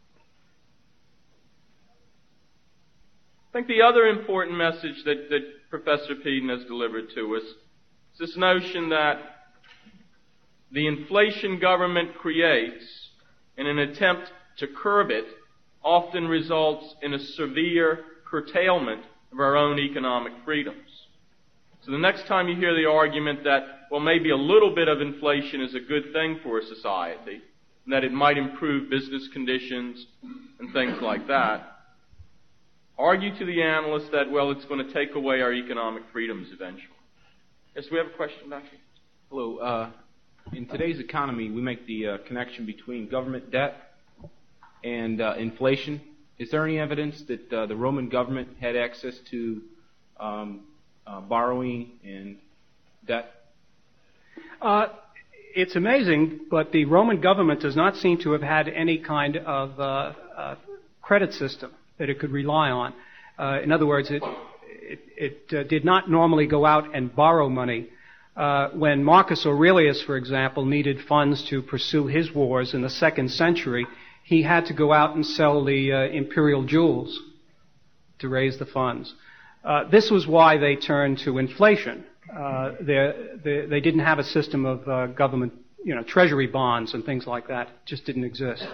I think the other important message that, that Professor Peden has delivered to us is this notion that the inflation government creates in an attempt to curb it often results in a severe curtailment of our own economic freedoms. So the next time you hear the argument that, well, maybe a little bit of inflation is a good thing for a society, and that it might improve business conditions and things like that, argue to the analyst that, well, it's going to take away our economic freedoms eventually. Yes, we have a question, Doctor Hello. Uh, in today's economy, we make the uh, connection between government debt and uh, inflation. Is there any evidence that uh, the Roman government had access to um, uh, borrowing and debt? Uh, it's amazing, but the Roman government does not seem to have had any kind of uh, uh, credit system that it could rely on. Uh, in other words, it, it, it uh, did not normally go out and borrow money. Uh, when Marcus Aurelius, for example, needed funds to pursue his wars in the second century, he had to go out and sell the uh, imperial jewels to raise the funds. Uh, this was why they turned to inflation. Uh, they, they didn't have a system of uh, government, you know, treasury bonds and things like that. It just didn't exist.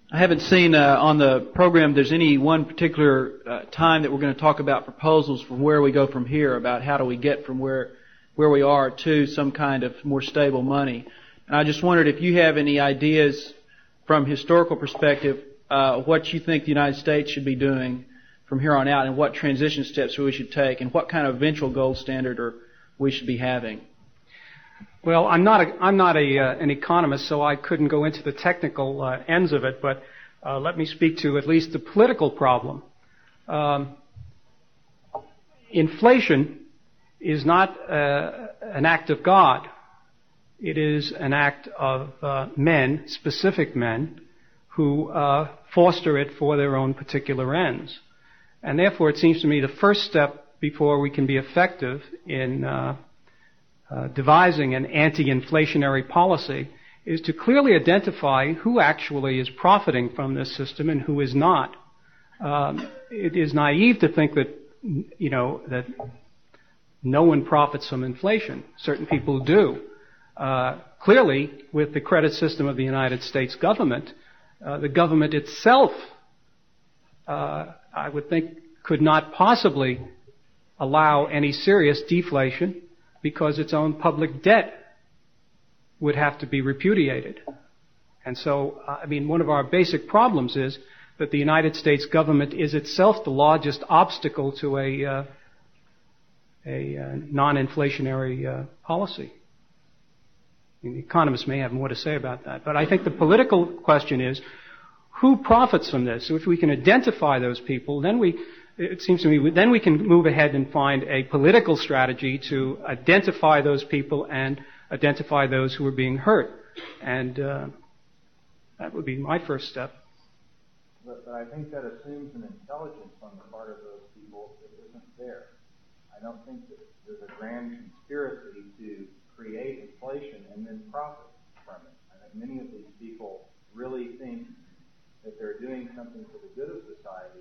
I haven't seen uh, on the program there's any one particular uh, time that we're going to talk about proposals from where we go from here, about how do we get from where where we are to some kind of more stable money. And I just wondered if you have any ideas from historical perspective, uh, what you think the United States should be doing from here on out, and what transition steps we should take, and what kind of eventual gold standard or we should be having. Well, I'm not a, I'm not a, uh, an economist, so I couldn't go into the technical uh, ends of it, but uh, let me speak to at least the political problem. Um, inflation is not uh, an act of God. It is an act of uh, men, specific men, who uh, foster it for their own particular ends. And therefore, it seems to me the first step before we can be effective in uh, Uh, devising an anti-inflationary policy is to clearly identify who actually is profiting from this system and who is not. Um, it is naive to think that, you know, that no one profits from inflation. Certain people do. Uh, clearly, with the credit system of the United States government, uh, the government itself, uh, I would think, could not possibly allow any serious deflation, because its own public debt would have to be repudiated. And so, I mean, one of our basic problems is that the United States government is itself the largest obstacle to a, uh, a uh, non-inflationary uh, policy. I mean, the economists may have more to say about that. But I think the political question is, who profits from this? So if we can identify those people, then we... It seems to me then we can move ahead and find a political strategy to identify those people and identify those who are being hurt. And uh, that would be my first step. But, but I think that assumes an intelligence on the part of those people that isn't there. I don't think that there's a grand conspiracy to create inflation and then profit from it. I think many of these people really think that they're doing something for the good of society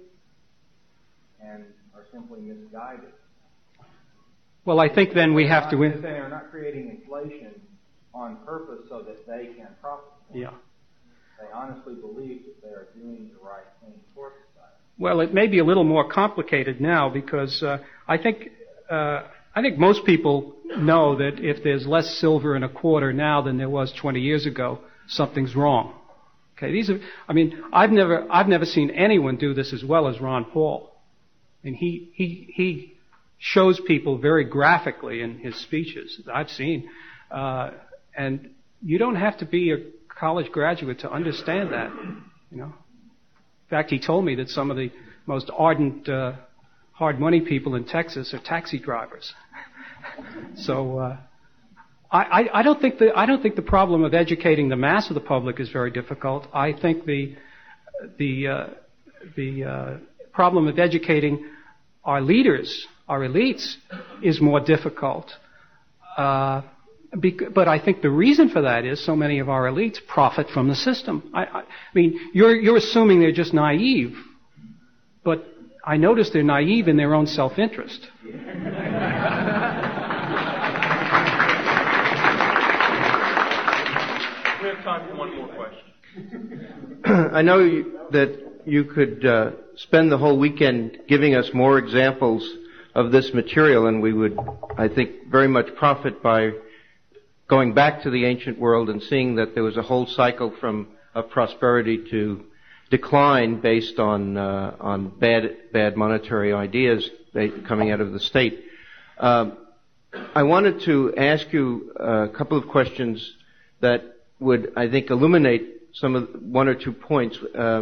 and are simply misguided. Well, I think then we have to... Win- they are not creating inflation on purpose so that they can profit. Yeah. They honestly believe that they are doing the right thing for society. Well, it may be a little more complicated now because uh, I think uh, I think most people know that if there's less silver in a quarter now than there was twenty years ago, something's wrong. Okay, these are. I mean, I've never I've never seen anyone do this as well as Ron Paul. And he, he, he shows people very graphically in his speeches that I've seen. Uh, and you don't have to be a college graduate to understand that, you know. In fact, he told me that some of the most ardent, uh, hard money people in Texas are taxi drivers. so, uh, I, I, I don't think the, I don't think the problem of educating the mass of the public is very difficult. I think the, the, uh, the, uh, problem of educating our leaders, our elites, is more difficult. Uh, bec- but I think the reason for that is so many of our elites profit from the system. I, I, I mean, you're, you're assuming they're just naive, but I notice they're naive in their own self-interest. We have time for one more question. I know you, that you could uh, spend the whole weekend giving us more examples of this material, and we would, I think, very much profit by going back to the ancient world and seeing that there was a whole cycle from of prosperity to decline based on uh, on bad bad monetary ideas coming out of the state. Uh, I wanted to ask you a couple of questions that would, I think, illuminate some of one or two points. Uh,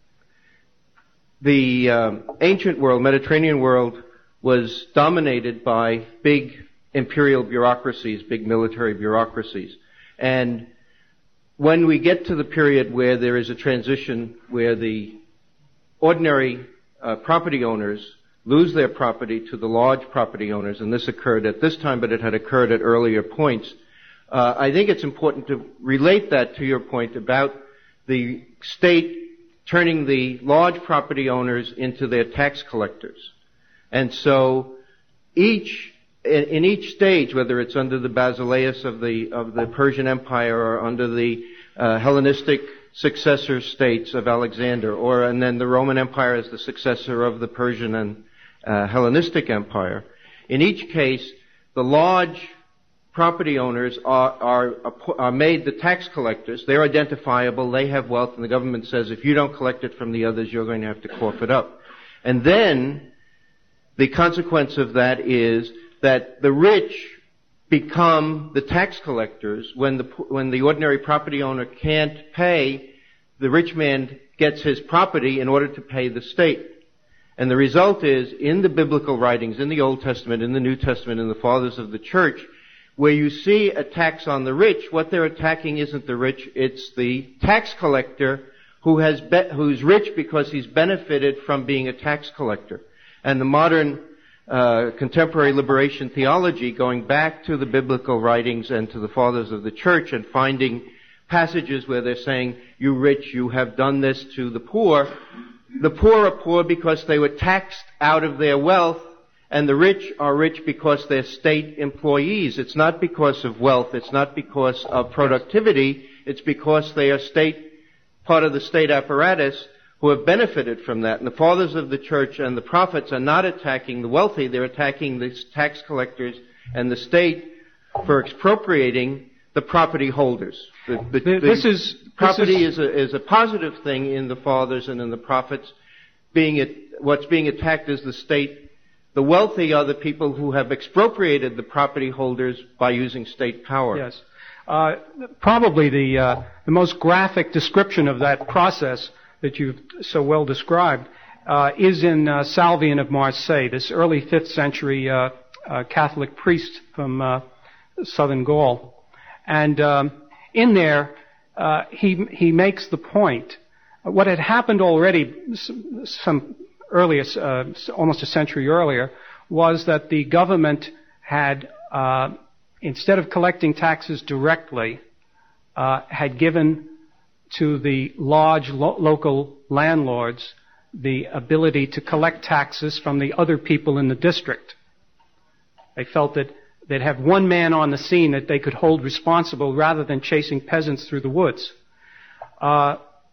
The uh, ancient world, Mediterranean world, was dominated by big imperial bureaucracies, big military bureaucracies. And when we get to the period where there is a transition where the ordinary uh, property owners lose their property to the large property owners, and this occurred at this time, but it had occurred at earlier points, uh, I think it's important to relate that to your point about the state turning the large property owners into their tax collectors. And so each, in each stage, whether it's under the Basileus of the, of the Persian Empire or under the uh, Hellenistic successor states of Alexander, or and then the Roman Empire as the successor of the Persian and uh, Hellenistic Empire. In each case, the large property owners are, are, are made the tax collectors. They're identifiable. They have wealth, and the government says if you don't collect it from the others, you're going to have to cough it up. And then the consequence of that is that the rich become the tax collectors. When the when the ordinary property owner can't pay, the rich man gets his property in order to pay the state. And the result is, in the biblical writings, in the Old Testament, in the New Testament, in the fathers of the church, where you see attacks on the rich, what they're attacking isn't the rich, it's the tax collector who has be- who's rich because he's benefited from being a tax collector. And the modern uh, contemporary liberation theology, going back to the biblical writings and to the fathers of the church and finding passages where they're saying, you rich, you have done this to the poor. The poor are poor because they were taxed out of their wealth, and the rich are rich because they're state employees. It's not because of wealth. It's not because of productivity. It's because they are state, part of the state apparatus who have benefited from that. And the fathers of the church and the prophets are not attacking the wealthy. They're attacking the tax collectors and the state for expropriating the property holders. The, the, the this is property this is, is, a, is a positive thing in the fathers and in the prophets. Being it, what's being attacked is the state. The wealthy are the people who have expropriated the property holders by using state power. Yes. Uh, probably the, uh, the most graphic description of that process that you've so well described uh, is in uh, Salvian of Marseille, this early fifth century uh, uh, Catholic priest from uh, southern Gaul. And um, in there, uh, he, he makes the point. What had happened already some earlier, uh, almost a century earlier, was that the government had, uh, instead of collecting taxes directly, uh, had given to the large lo- local landlords the ability to collect taxes from the other people in the district. They felt that they'd have one man on the scene that they could hold responsible rather than chasing peasants through the woods. Uh,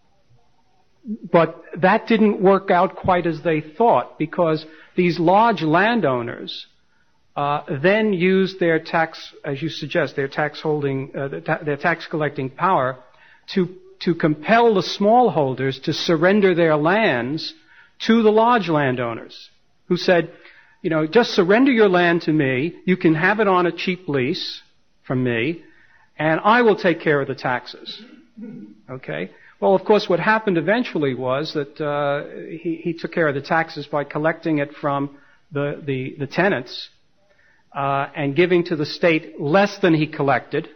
But that didn't work out quite as they thought, because these large landowners uh, then used their tax, as you suggest, their tax holding, uh, their, ta- their tax collecting power to to compel the smallholders to surrender their lands to the large landowners, who said, you know, just surrender your land to me. You can have it on a cheap lease from me, and I will take care of the taxes. Okay. Well, of course, what happened eventually was that uh, he, he took care of the taxes by collecting it from the, the, the tenants uh, and giving to the state less than he collected,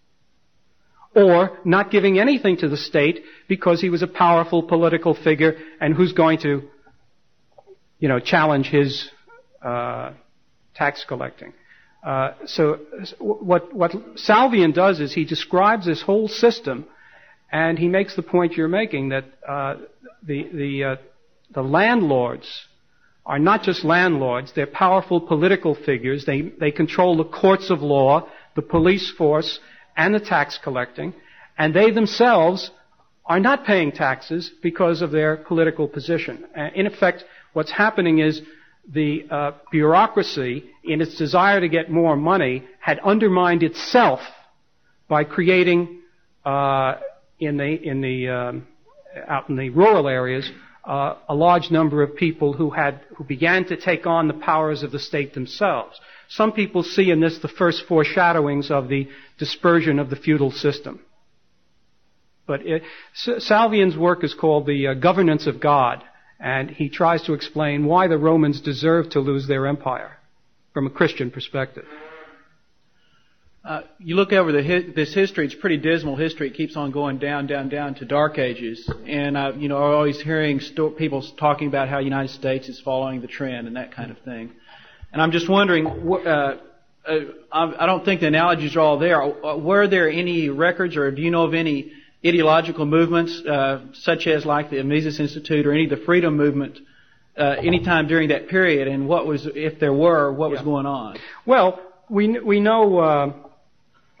or not giving anything to the state because he was a powerful political figure, and who's going to, you know, challenge his uh, tax collecting. Uh, so what, what Salvian does is he describes this whole system. And he makes the point you're making, that uh, the the, uh, the landlords are not just landlords; they're powerful political figures. They they control the courts of law, the police force, and the tax collecting. And they themselves are not paying taxes because of their political position. Uh, in effect, what's happening is the uh, bureaucracy, in its desire to get more money, had undermined itself by creating Uh, in the in the um, out in the rural areas, uh, a large number of people who had who began to take on the powers of the state themselves. Some people see in this the first foreshadowings of the dispersion of the feudal system. But it, Salvian's work is called The uh, Governance of God, and he tries to explain why the Romans deserved to lose their empire from a Christian perspective. Uh, you look over the hi- this history; it's pretty dismal history. It keeps on going down, down, down to Dark Ages, and uh, you know, I'm always hearing sto- people talking about how the United States is following the trend and that kind of thing. And I'm just wondering, wh- uh, uh, I don't think the analogies are all there. Were there any records, or do you know of any ideological movements, uh, such as like the Mises Institute or any of the freedom movement, uh, anytime during that period? And what was, if there were, what was yeah. going on? Well, we we know. Uh,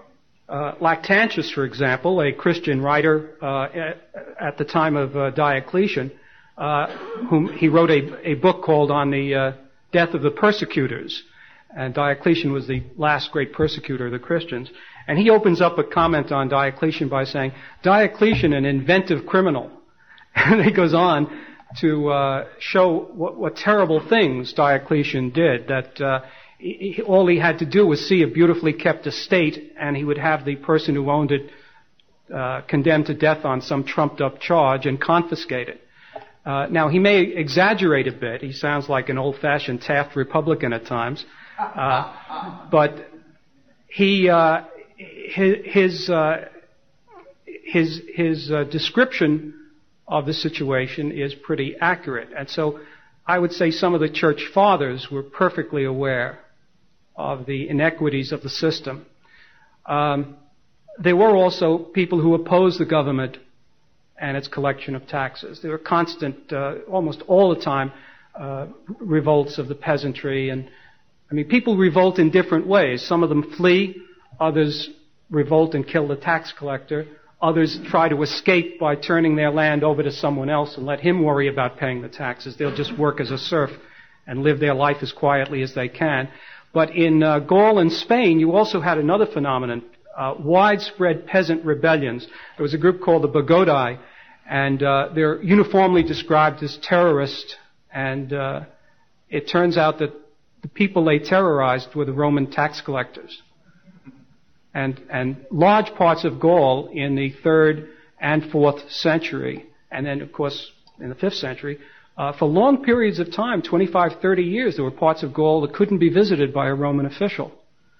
Uh, Lactantius, for example, a Christian writer uh, at, at the time of uh, Diocletian, uh, whom he wrote a, a book called On the uh, Death of the Persecutors. And Diocletian was the last great persecutor of the Christians. And he opens up a comment on Diocletian by saying, Diocletian, an inventive criminal. And he goes on to uh, show what, what terrible things Diocletian did, that uh, he, all he had to do was see a beautifully kept estate, and he would have the person who owned it uh, condemned to death on some trumped-up charge and confiscate it. Uh, now, he may exaggerate a bit. He sounds like an old-fashioned Taft Republican at times. Uh, but he, uh, his, his, uh, his, his uh, description of the situation is pretty accurate. And so I would say some of the church fathers were perfectly aware of the inequities of the system. Um, there were also people who opposed the government and its collection of taxes. There were constant, uh, almost all the time, uh, revolts of the peasantry. And I mean, people revolt in different ways. Some of them flee, others revolt and kill the tax collector. Others try to escape by turning their land over to someone else and let him worry about paying the taxes. They'll just work as a serf and live their life as quietly as they can. But in uh, Gaul and Spain, you also had another phenomenon, uh, widespread peasant rebellions. There was a group called the Bagaudae, and uh, they're uniformly described as terrorists. And uh, it turns out that the people they terrorized were the Roman tax collectors. And, and large parts of Gaul in the third and fourth century, and then, of course, in the fifth century, uh, for long periods of time, twenty-five, thirty years, there were parts of Gaul that couldn't be visited by a Roman official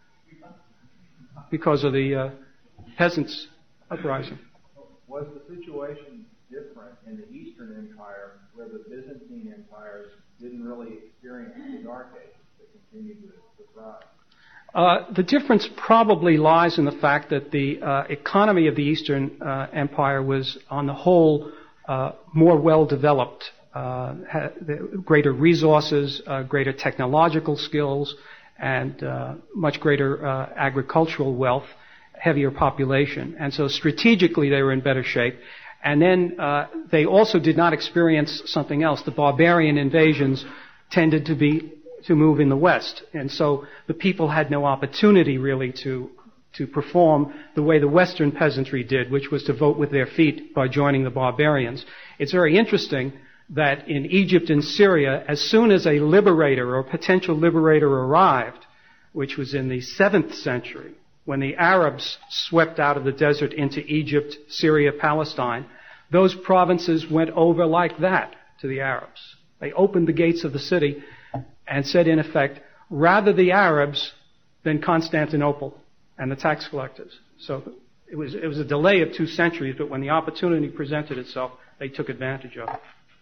because of the uh, peasants' uprising. Was the situation different in the Eastern Empire, where the Byzantine empires didn't really experience the Dark Ages that continued to, to thrive? Uh, the difference probably lies in the fact that the uh, economy of the Eastern uh, Empire was, on the whole, uh, more well developed, uh, had greater resources, uh, greater technological skills, and uh, much greater uh, agricultural wealth, heavier population. And so strategically they were in better shape. And then uh, they also did not experience something else. The barbarian invasions tended to be to move in the West. And so the people had no opportunity really to to perform the way the Western peasantry did, which was to vote with their feet by joining the barbarians. It's very interesting that in Egypt and Syria, as soon as a liberator or potential liberator arrived, which was in the seventh century, when the Arabs swept out of the desert into Egypt, Syria, Palestine, those provinces went over like that to the Arabs. They opened the gates of the city and said, in effect, rather the Arabs than Constantinople and the tax collectors. So it was, it was a delay of two centuries, but when the opportunity presented itself, they took advantage of it.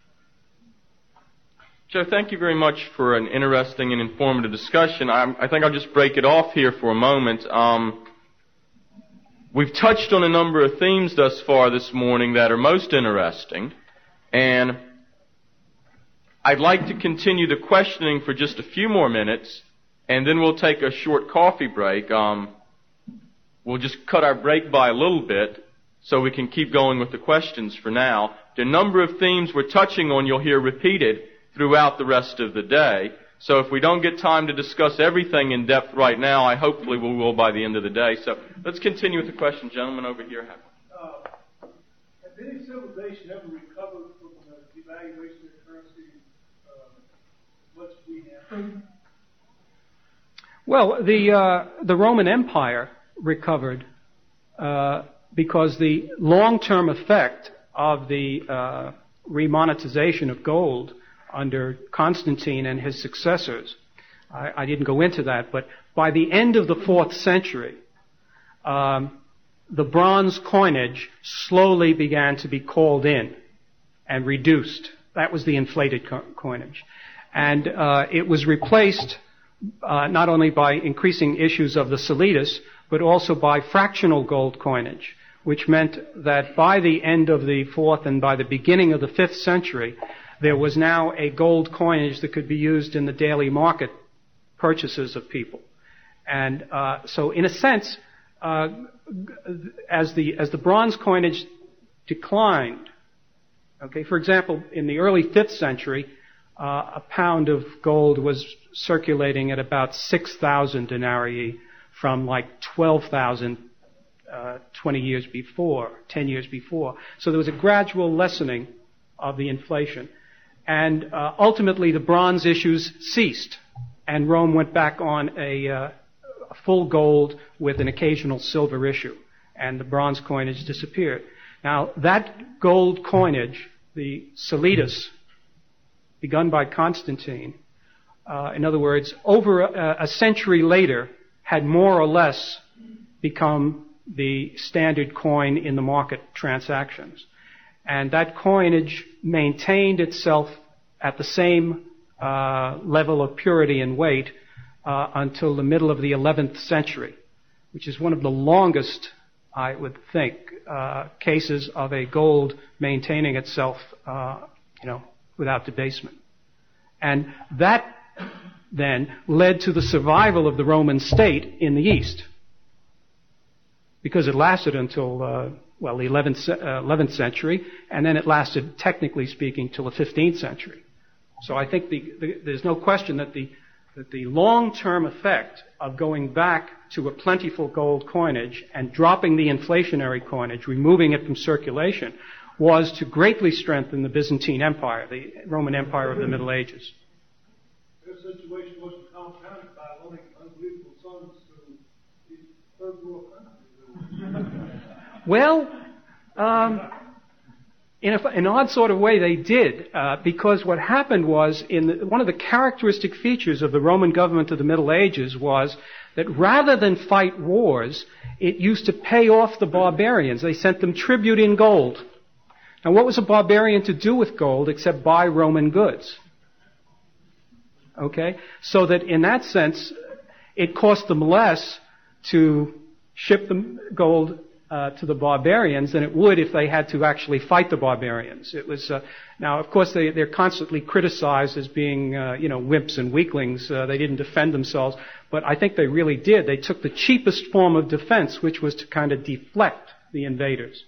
Joe, thank you very much for an interesting and informative discussion. I, I think I'll just break it off here for a moment. Um, we've touched on a number of themes thus far this morning that are most interesting, and I'd like to continue the questioning for just a few more minutes, and then we'll take a short coffee break. Um, we'll just cut our break by a little bit so we can keep going with the questions for now. The number of themes we're touching on you'll hear repeated throughout the rest of the day. So if we don't get time to discuss everything in depth right now, I hopefully we will by the end of the day. So let's continue with the question. Gentlemen over here have one. Uh, has any civilization ever recovered from the devaluation of currency uh, as much as we have? Well, the uh, the Roman Empire recovered uh, because the long-term effect of the uh, remonetization of gold under Constantine and his successors. I, I didn't go into that, but by the end of the fourth century, um, the bronze coinage slowly began to be called in and reduced. That was the inflated co- coinage. And uh, it was replaced uh, not only by increasing issues of the solidas, but also by fractional gold coinage, which meant that by the end of the fourth and by the beginning of the fifth century, there was now a gold coinage that could be used in the daily market purchases of people. And uh, so in a sense, uh, as the as the bronze coinage declined, okay, for example, in the early fifth century, uh, a pound of gold was circulating at about six thousand denarii from like twelve thousand uh, twenty years before, ten years before. So there was a gradual lessening of the inflation. And uh, ultimately the bronze issues ceased, and Rome went back on a, uh, a full gold with an occasional silver issue, and the bronze coinage disappeared. Now that gold coinage, the Solitas, begun by Constantine, uh, in other words, over a, a century later, had more or less become the standard coin in the market transactions. And that coinage maintained itself at the same uh, level of purity and weight uh, until the middle of the eleventh century, which is one of the longest, I would think, uh, cases of a gold maintaining itself, uh, you know, without debasement. And that then led to the survival of the Roman state in the East, because it lasted until uh, well, the eleventh, uh, eleventh century, and then it lasted, technically speaking, till the fifteenth century. So I think the, the, there's no question that the, that the long-term effect of going back to a plentiful gold coinage and dropping the inflationary coinage, removing it from circulation, was to greatly strengthen the Byzantine Empire, the Roman Empire of the Middle Ages. Their situation wasn't compounded by loaning unbelievable sums to these third world countries. Well, um, in a, an odd sort of way they did, uh, because what happened was, in the, one of the characteristic features of the Roman government of the Middle Ages was that rather than fight wars, it used to pay off the barbarians. They sent them tribute in gold. Now, what was a barbarian to do with gold except buy Roman goods? Okay? So that in that sense, it cost them less to ship the gold Uh, to the barbarians than it would if they had to actually fight the barbarians. It was uh, now, of course, they, they're constantly criticized as being, uh, you know, wimps and weaklings. Uh, they didn't defend themselves, but I think they really did. They took the cheapest form of defense, which was to kind of deflect the invaders.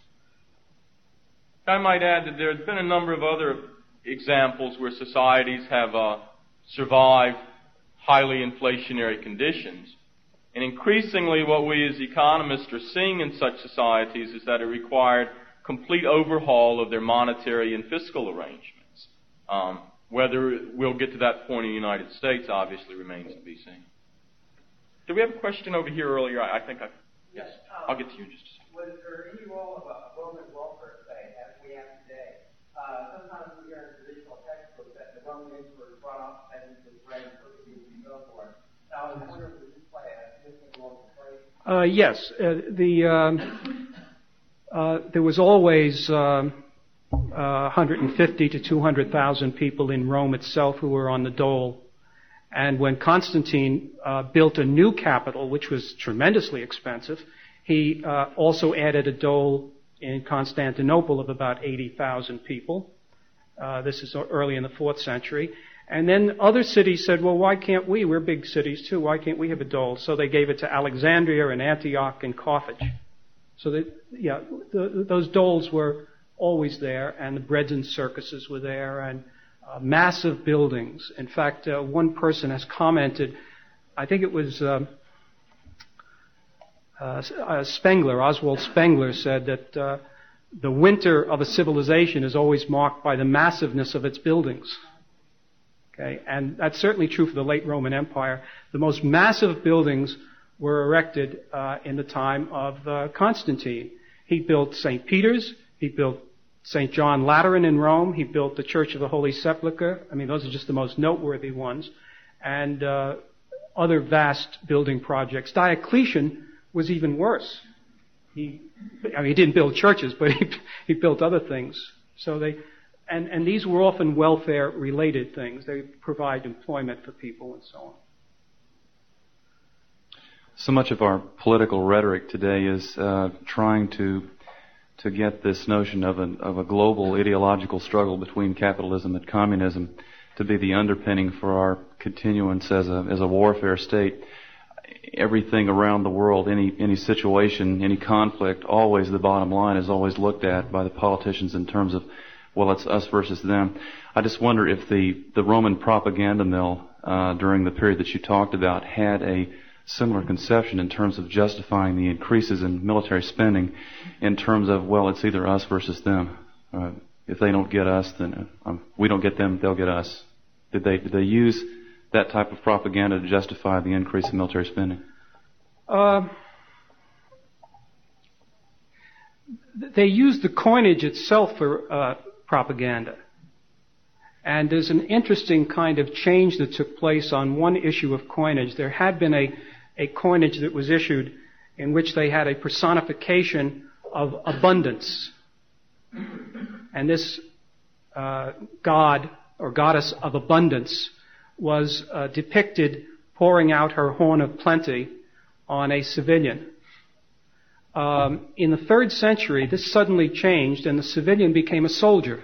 I might add that there have been a number of other examples where societies have uh, survived highly inflationary conditions. And increasingly what we as economists are seeing in such societies is that it required complete overhaul of their monetary and fiscal arrangements. Um, whether we'll get to that point in the United States obviously remains to be seen. Do we have a question over here earlier? I, I think I... Yes. I'll get to you in just a second. Was there any role of a Roman welfare state as we have today? Uh, sometimes we hear in traditional textbooks that the Romans were brought up and the bread and cookies and so forth. Now, I was wondering, does this play a significant role in play? Uh, yes. Uh, the, um, uh, there was always um, uh, one hundred fifty to two hundred thousand people in Rome itself who were on the dole. And when Constantine uh, built a new capital, which was tremendously expensive, he uh, also added a dole in Constantinople of about eighty thousand people. Uh, this is early in the fourth century. And then other cities said, well, why can't we? We're big cities too. Why can't we have a dole? So they gave it to Alexandria and Antioch and Carthage. So that, yeah, the, those doles were always there, and the breads and circuses were there, and uh, massive buildings. In fact, uh, one person has commented, I think it was uh, uh, Spengler, Oswald Spengler said that uh, the winter of a civilization is always marked by the massiveness of its buildings. Okay, and that's certainly true for the late Roman Empire. The most massive buildings were erected uh, in the time of uh, Constantine. He built Saint Peter's. He built Saint John Lateran in Rome. He built the Church of the Holy Sepulchre. I mean, those are just the most noteworthy ones. And uh, other vast building projects. Diocletian was even worse. He, I mean, he didn't build churches, but he, he built other things. So they... And, and these were often welfare-related things. They provide employment for people and so on. So much of our political rhetoric today is uh, trying to to get this notion of a, of a global ideological struggle between capitalism and communism to be the underpinning for our continuance as a as a warfare state. everything around the world, any any situation, any conflict, always the bottom line is always looked at by the politicians in terms of, well, it's us versus them. I just wonder if the, the Roman propaganda mill uh, during the period that you talked about had a similar conception in terms of justifying the increases in military spending in terms of, well, it's either us versus them. Uh, if they don't get us, then um, we don't get them, they'll get us. Did they did they use that type of propaganda to justify the increase in military spending? Uh, they used the coinage itself for uh, propaganda. And there's an interesting kind of change that took place on one issue of coinage. There had been a, a coinage that was issued in which they had a personification of abundance. And this uh, god or goddess of abundance was uh, depicted pouring out her horn of plenty on a civilian. Um, in the third century, this suddenly changed, and the civilian became a soldier.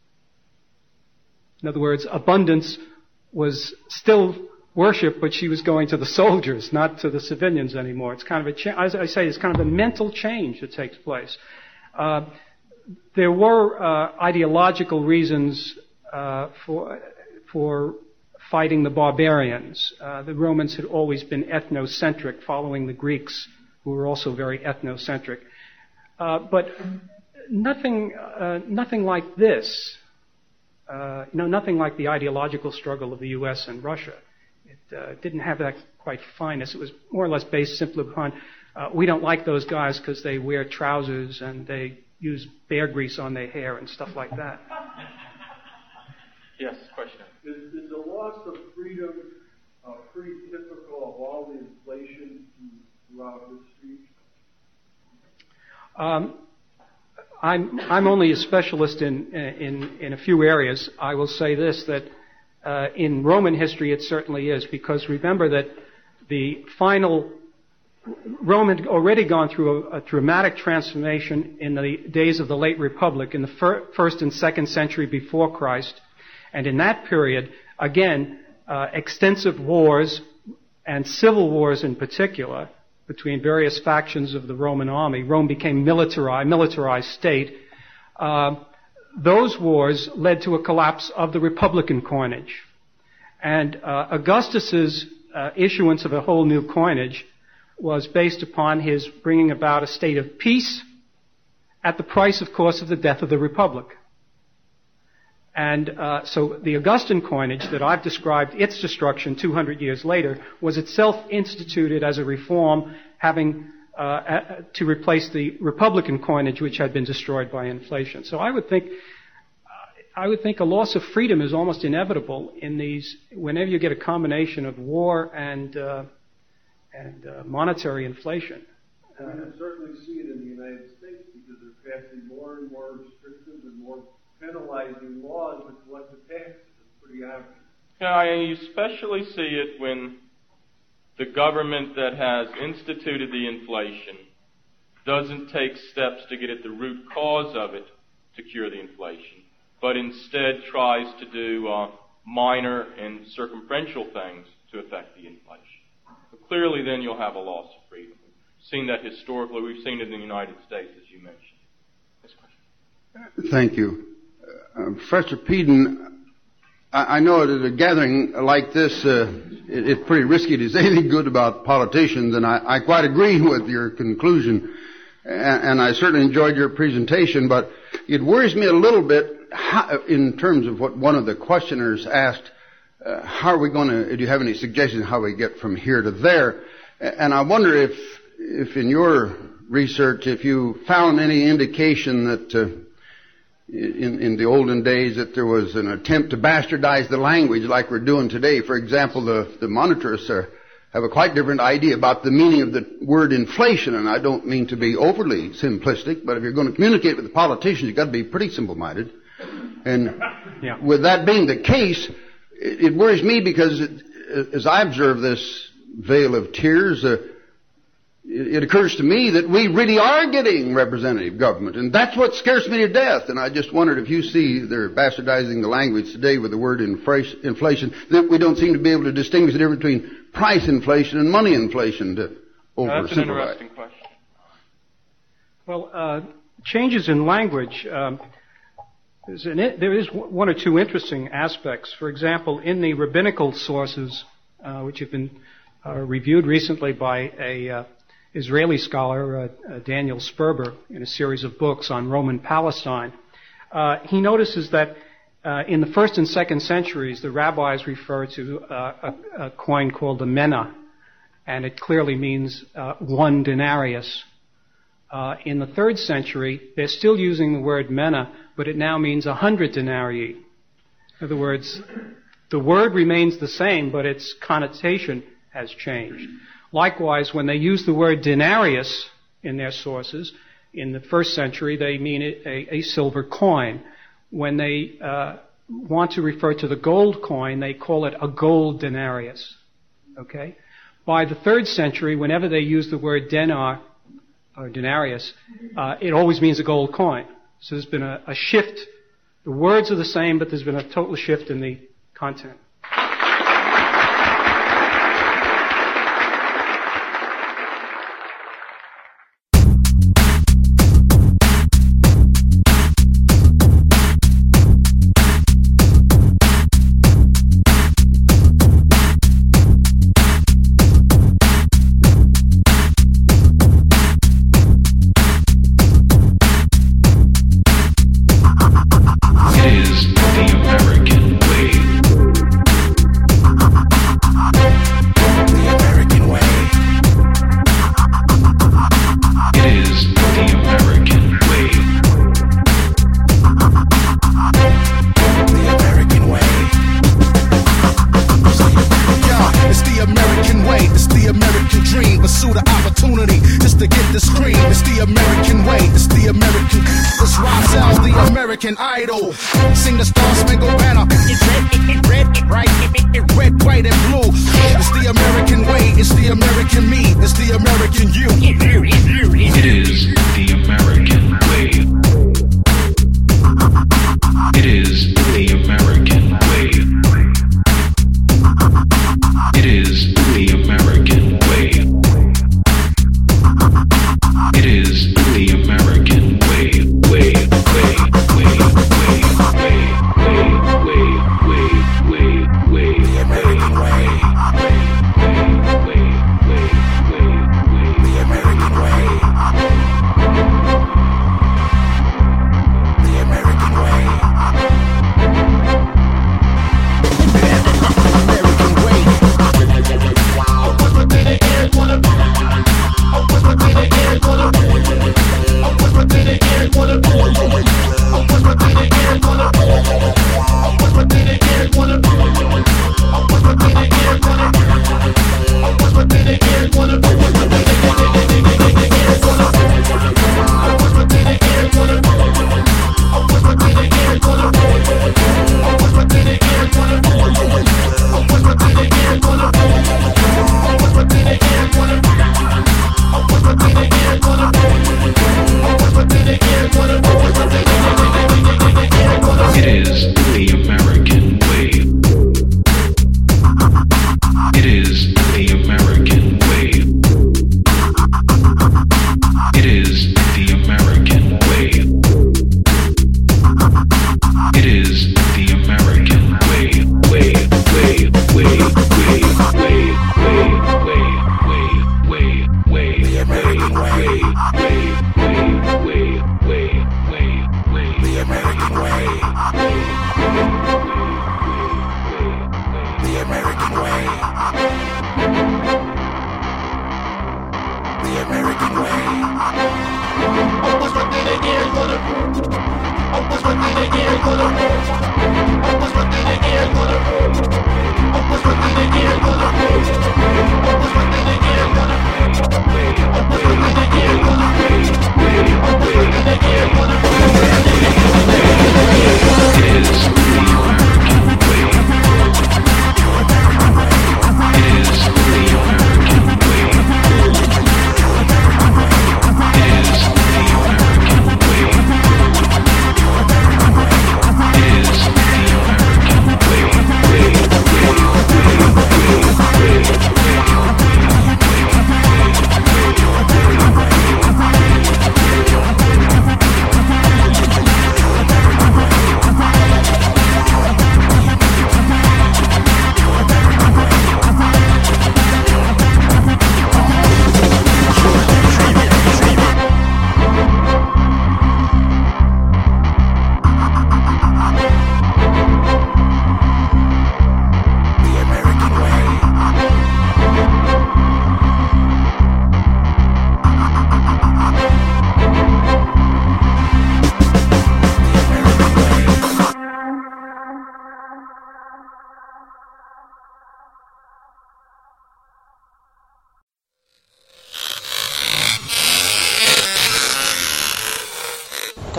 In other words, abundance was still worship, but she was going to the soldiers, not to the civilians anymore. It's kind of a, cha- as I say, it's kind of a mental change that takes place. Uh, there were uh, ideological reasons uh, for for fighting the barbarians. Uh, the Romans had always been ethnocentric, following the Greeks, who were also very ethnocentric. Uh, but nothing, uh, nothing like this. Uh, you know, nothing like the ideological struggle of the U S and Russia. It uh, didn't have that quite fineness. It was more or less based simply upon, uh, we don't like those guys because they wear trousers and they use bear grease on their hair and stuff like that. Yes, question. Is, is the loss of freedom uh, pretty typical of all the inflation throughout history? Um, I'm, I'm only a specialist in, in, in a few areas. I will say this, that uh, in Roman history it certainly is, because remember that the final, Rome had already gone through a, a dramatic transformation in the days of the late Republic, in the fir- first and second century before Christ. And in that period, again, uh, extensive wars and civil wars in particular, between various factions of the Roman army. Rome became militarized, militarized state. Uh, those wars led to a collapse of the Republican coinage. And uh, Augustus's uh, issuance of a whole new coinage was based upon his bringing about a state of peace at the price, of course, of the death of the Republic. And uh, so the Augustan coinage that I've described, its destruction two hundred years later, was itself instituted as a reform having uh, to replace the Republican coinage, which had been destroyed by inflation. So I would think, uh, I would think a loss of freedom is almost inevitable in these. Whenever you get a combination of war and uh, and uh, monetary inflation. Uh, we can certainly see it in the United States because they're passing more and more restrictive and more penalizing laws with collective taxes. It's pretty obvious. Yeah, and you especially see it when the government that has instituted the inflation doesn't take steps to get at the root cause of it to cure the inflation, but instead tries to do uh, minor and circumferential things to affect the inflation. So clearly then you'll have a loss of freedom. We've seen that historically. We've seen it in the United States, as you mentioned. This question. Thank you. Uh, Professor Peden, I, I know at a gathering like this, uh, it, it's pretty risky to say anything good about politicians, and I, I quite agree with your conclusion, and, and I certainly enjoyed your presentation, but it worries me a little bit how, in terms of what one of the questioners asked, uh, how are we going to, do you have any suggestions how we get from here to there? And I wonder if, if in your research, if you found any indication that uh, In, in the olden days that there was an attempt to bastardize the language like we're doing today. For example, the, the monetarists are, have a quite different idea about the meaning of the word inflation, and I don't mean to be overly simplistic, but if you're going to communicate with the politicians, you've got to be pretty simple-minded. And yeah. With that being the case, it, it worries me because it, as I observe this vale of tears, uh, it occurs to me that we really are getting representative government, and that's what scares me to death. And I just wondered if you see they're bastardizing the language today with the word inflation, that we don't seem to be able to distinguish the difference between price inflation and money inflation to oversimplify. That's an interesting question. Well, uh, changes in language, um, there's an, there is one or two interesting aspects. For example, in the rabbinical sources, uh, which have been uh, reviewed recently by a uh, Israeli scholar, uh, uh, Daniel Sperber, in a series of books on Roman Palestine, uh, he notices that uh, in the first and second centuries, the rabbis refer to uh, a, a coin called the mena, and it clearly means uh, one denarius. Uh, in the third century, they're still using the word mena, but it now means a hundred denarii. In other words, the word remains the same, but its connotation has changed. Likewise, when they use the word denarius in their sources, in the first century, they mean a, a silver coin. When they uh, want to refer to the gold coin, they call it a gold denarius. Okay? By the third century, whenever they use the word denar, or denarius, uh, it always means a gold coin. So there's been a, a shift. The words are the same, but there's been a total shift in the content. Idol, sing the Star Spangled Banner. It's red, it, it red, it right, it, it, it red, white, and blue. It's the American way, it's the American me, it's the American you. It is the American way. It is the American way. It is the American way. It is the American way, way, way.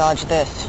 Dodge this.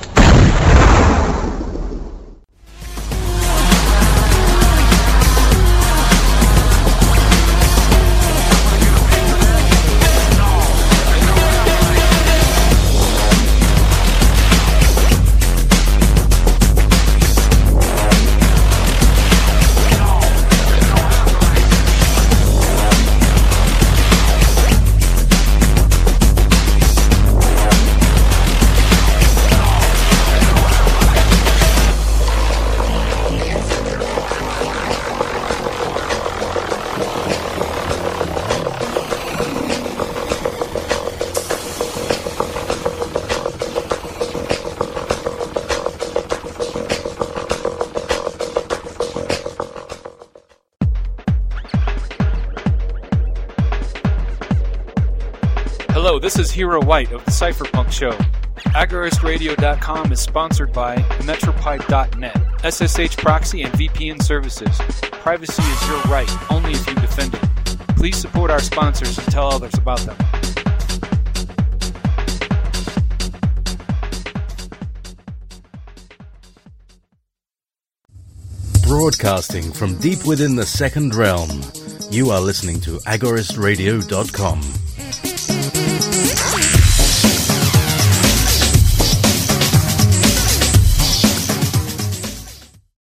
Hello, this is Hero White of the Cypherpunk Show. Agorist Radio dot com is sponsored by Metropipe dot net, S S H proxy and V P N services. Privacy is your right, only if you defend it. Please support our sponsors and tell others about them. Broadcasting from deep within the second realm, you are listening to Agorist Radio dot com.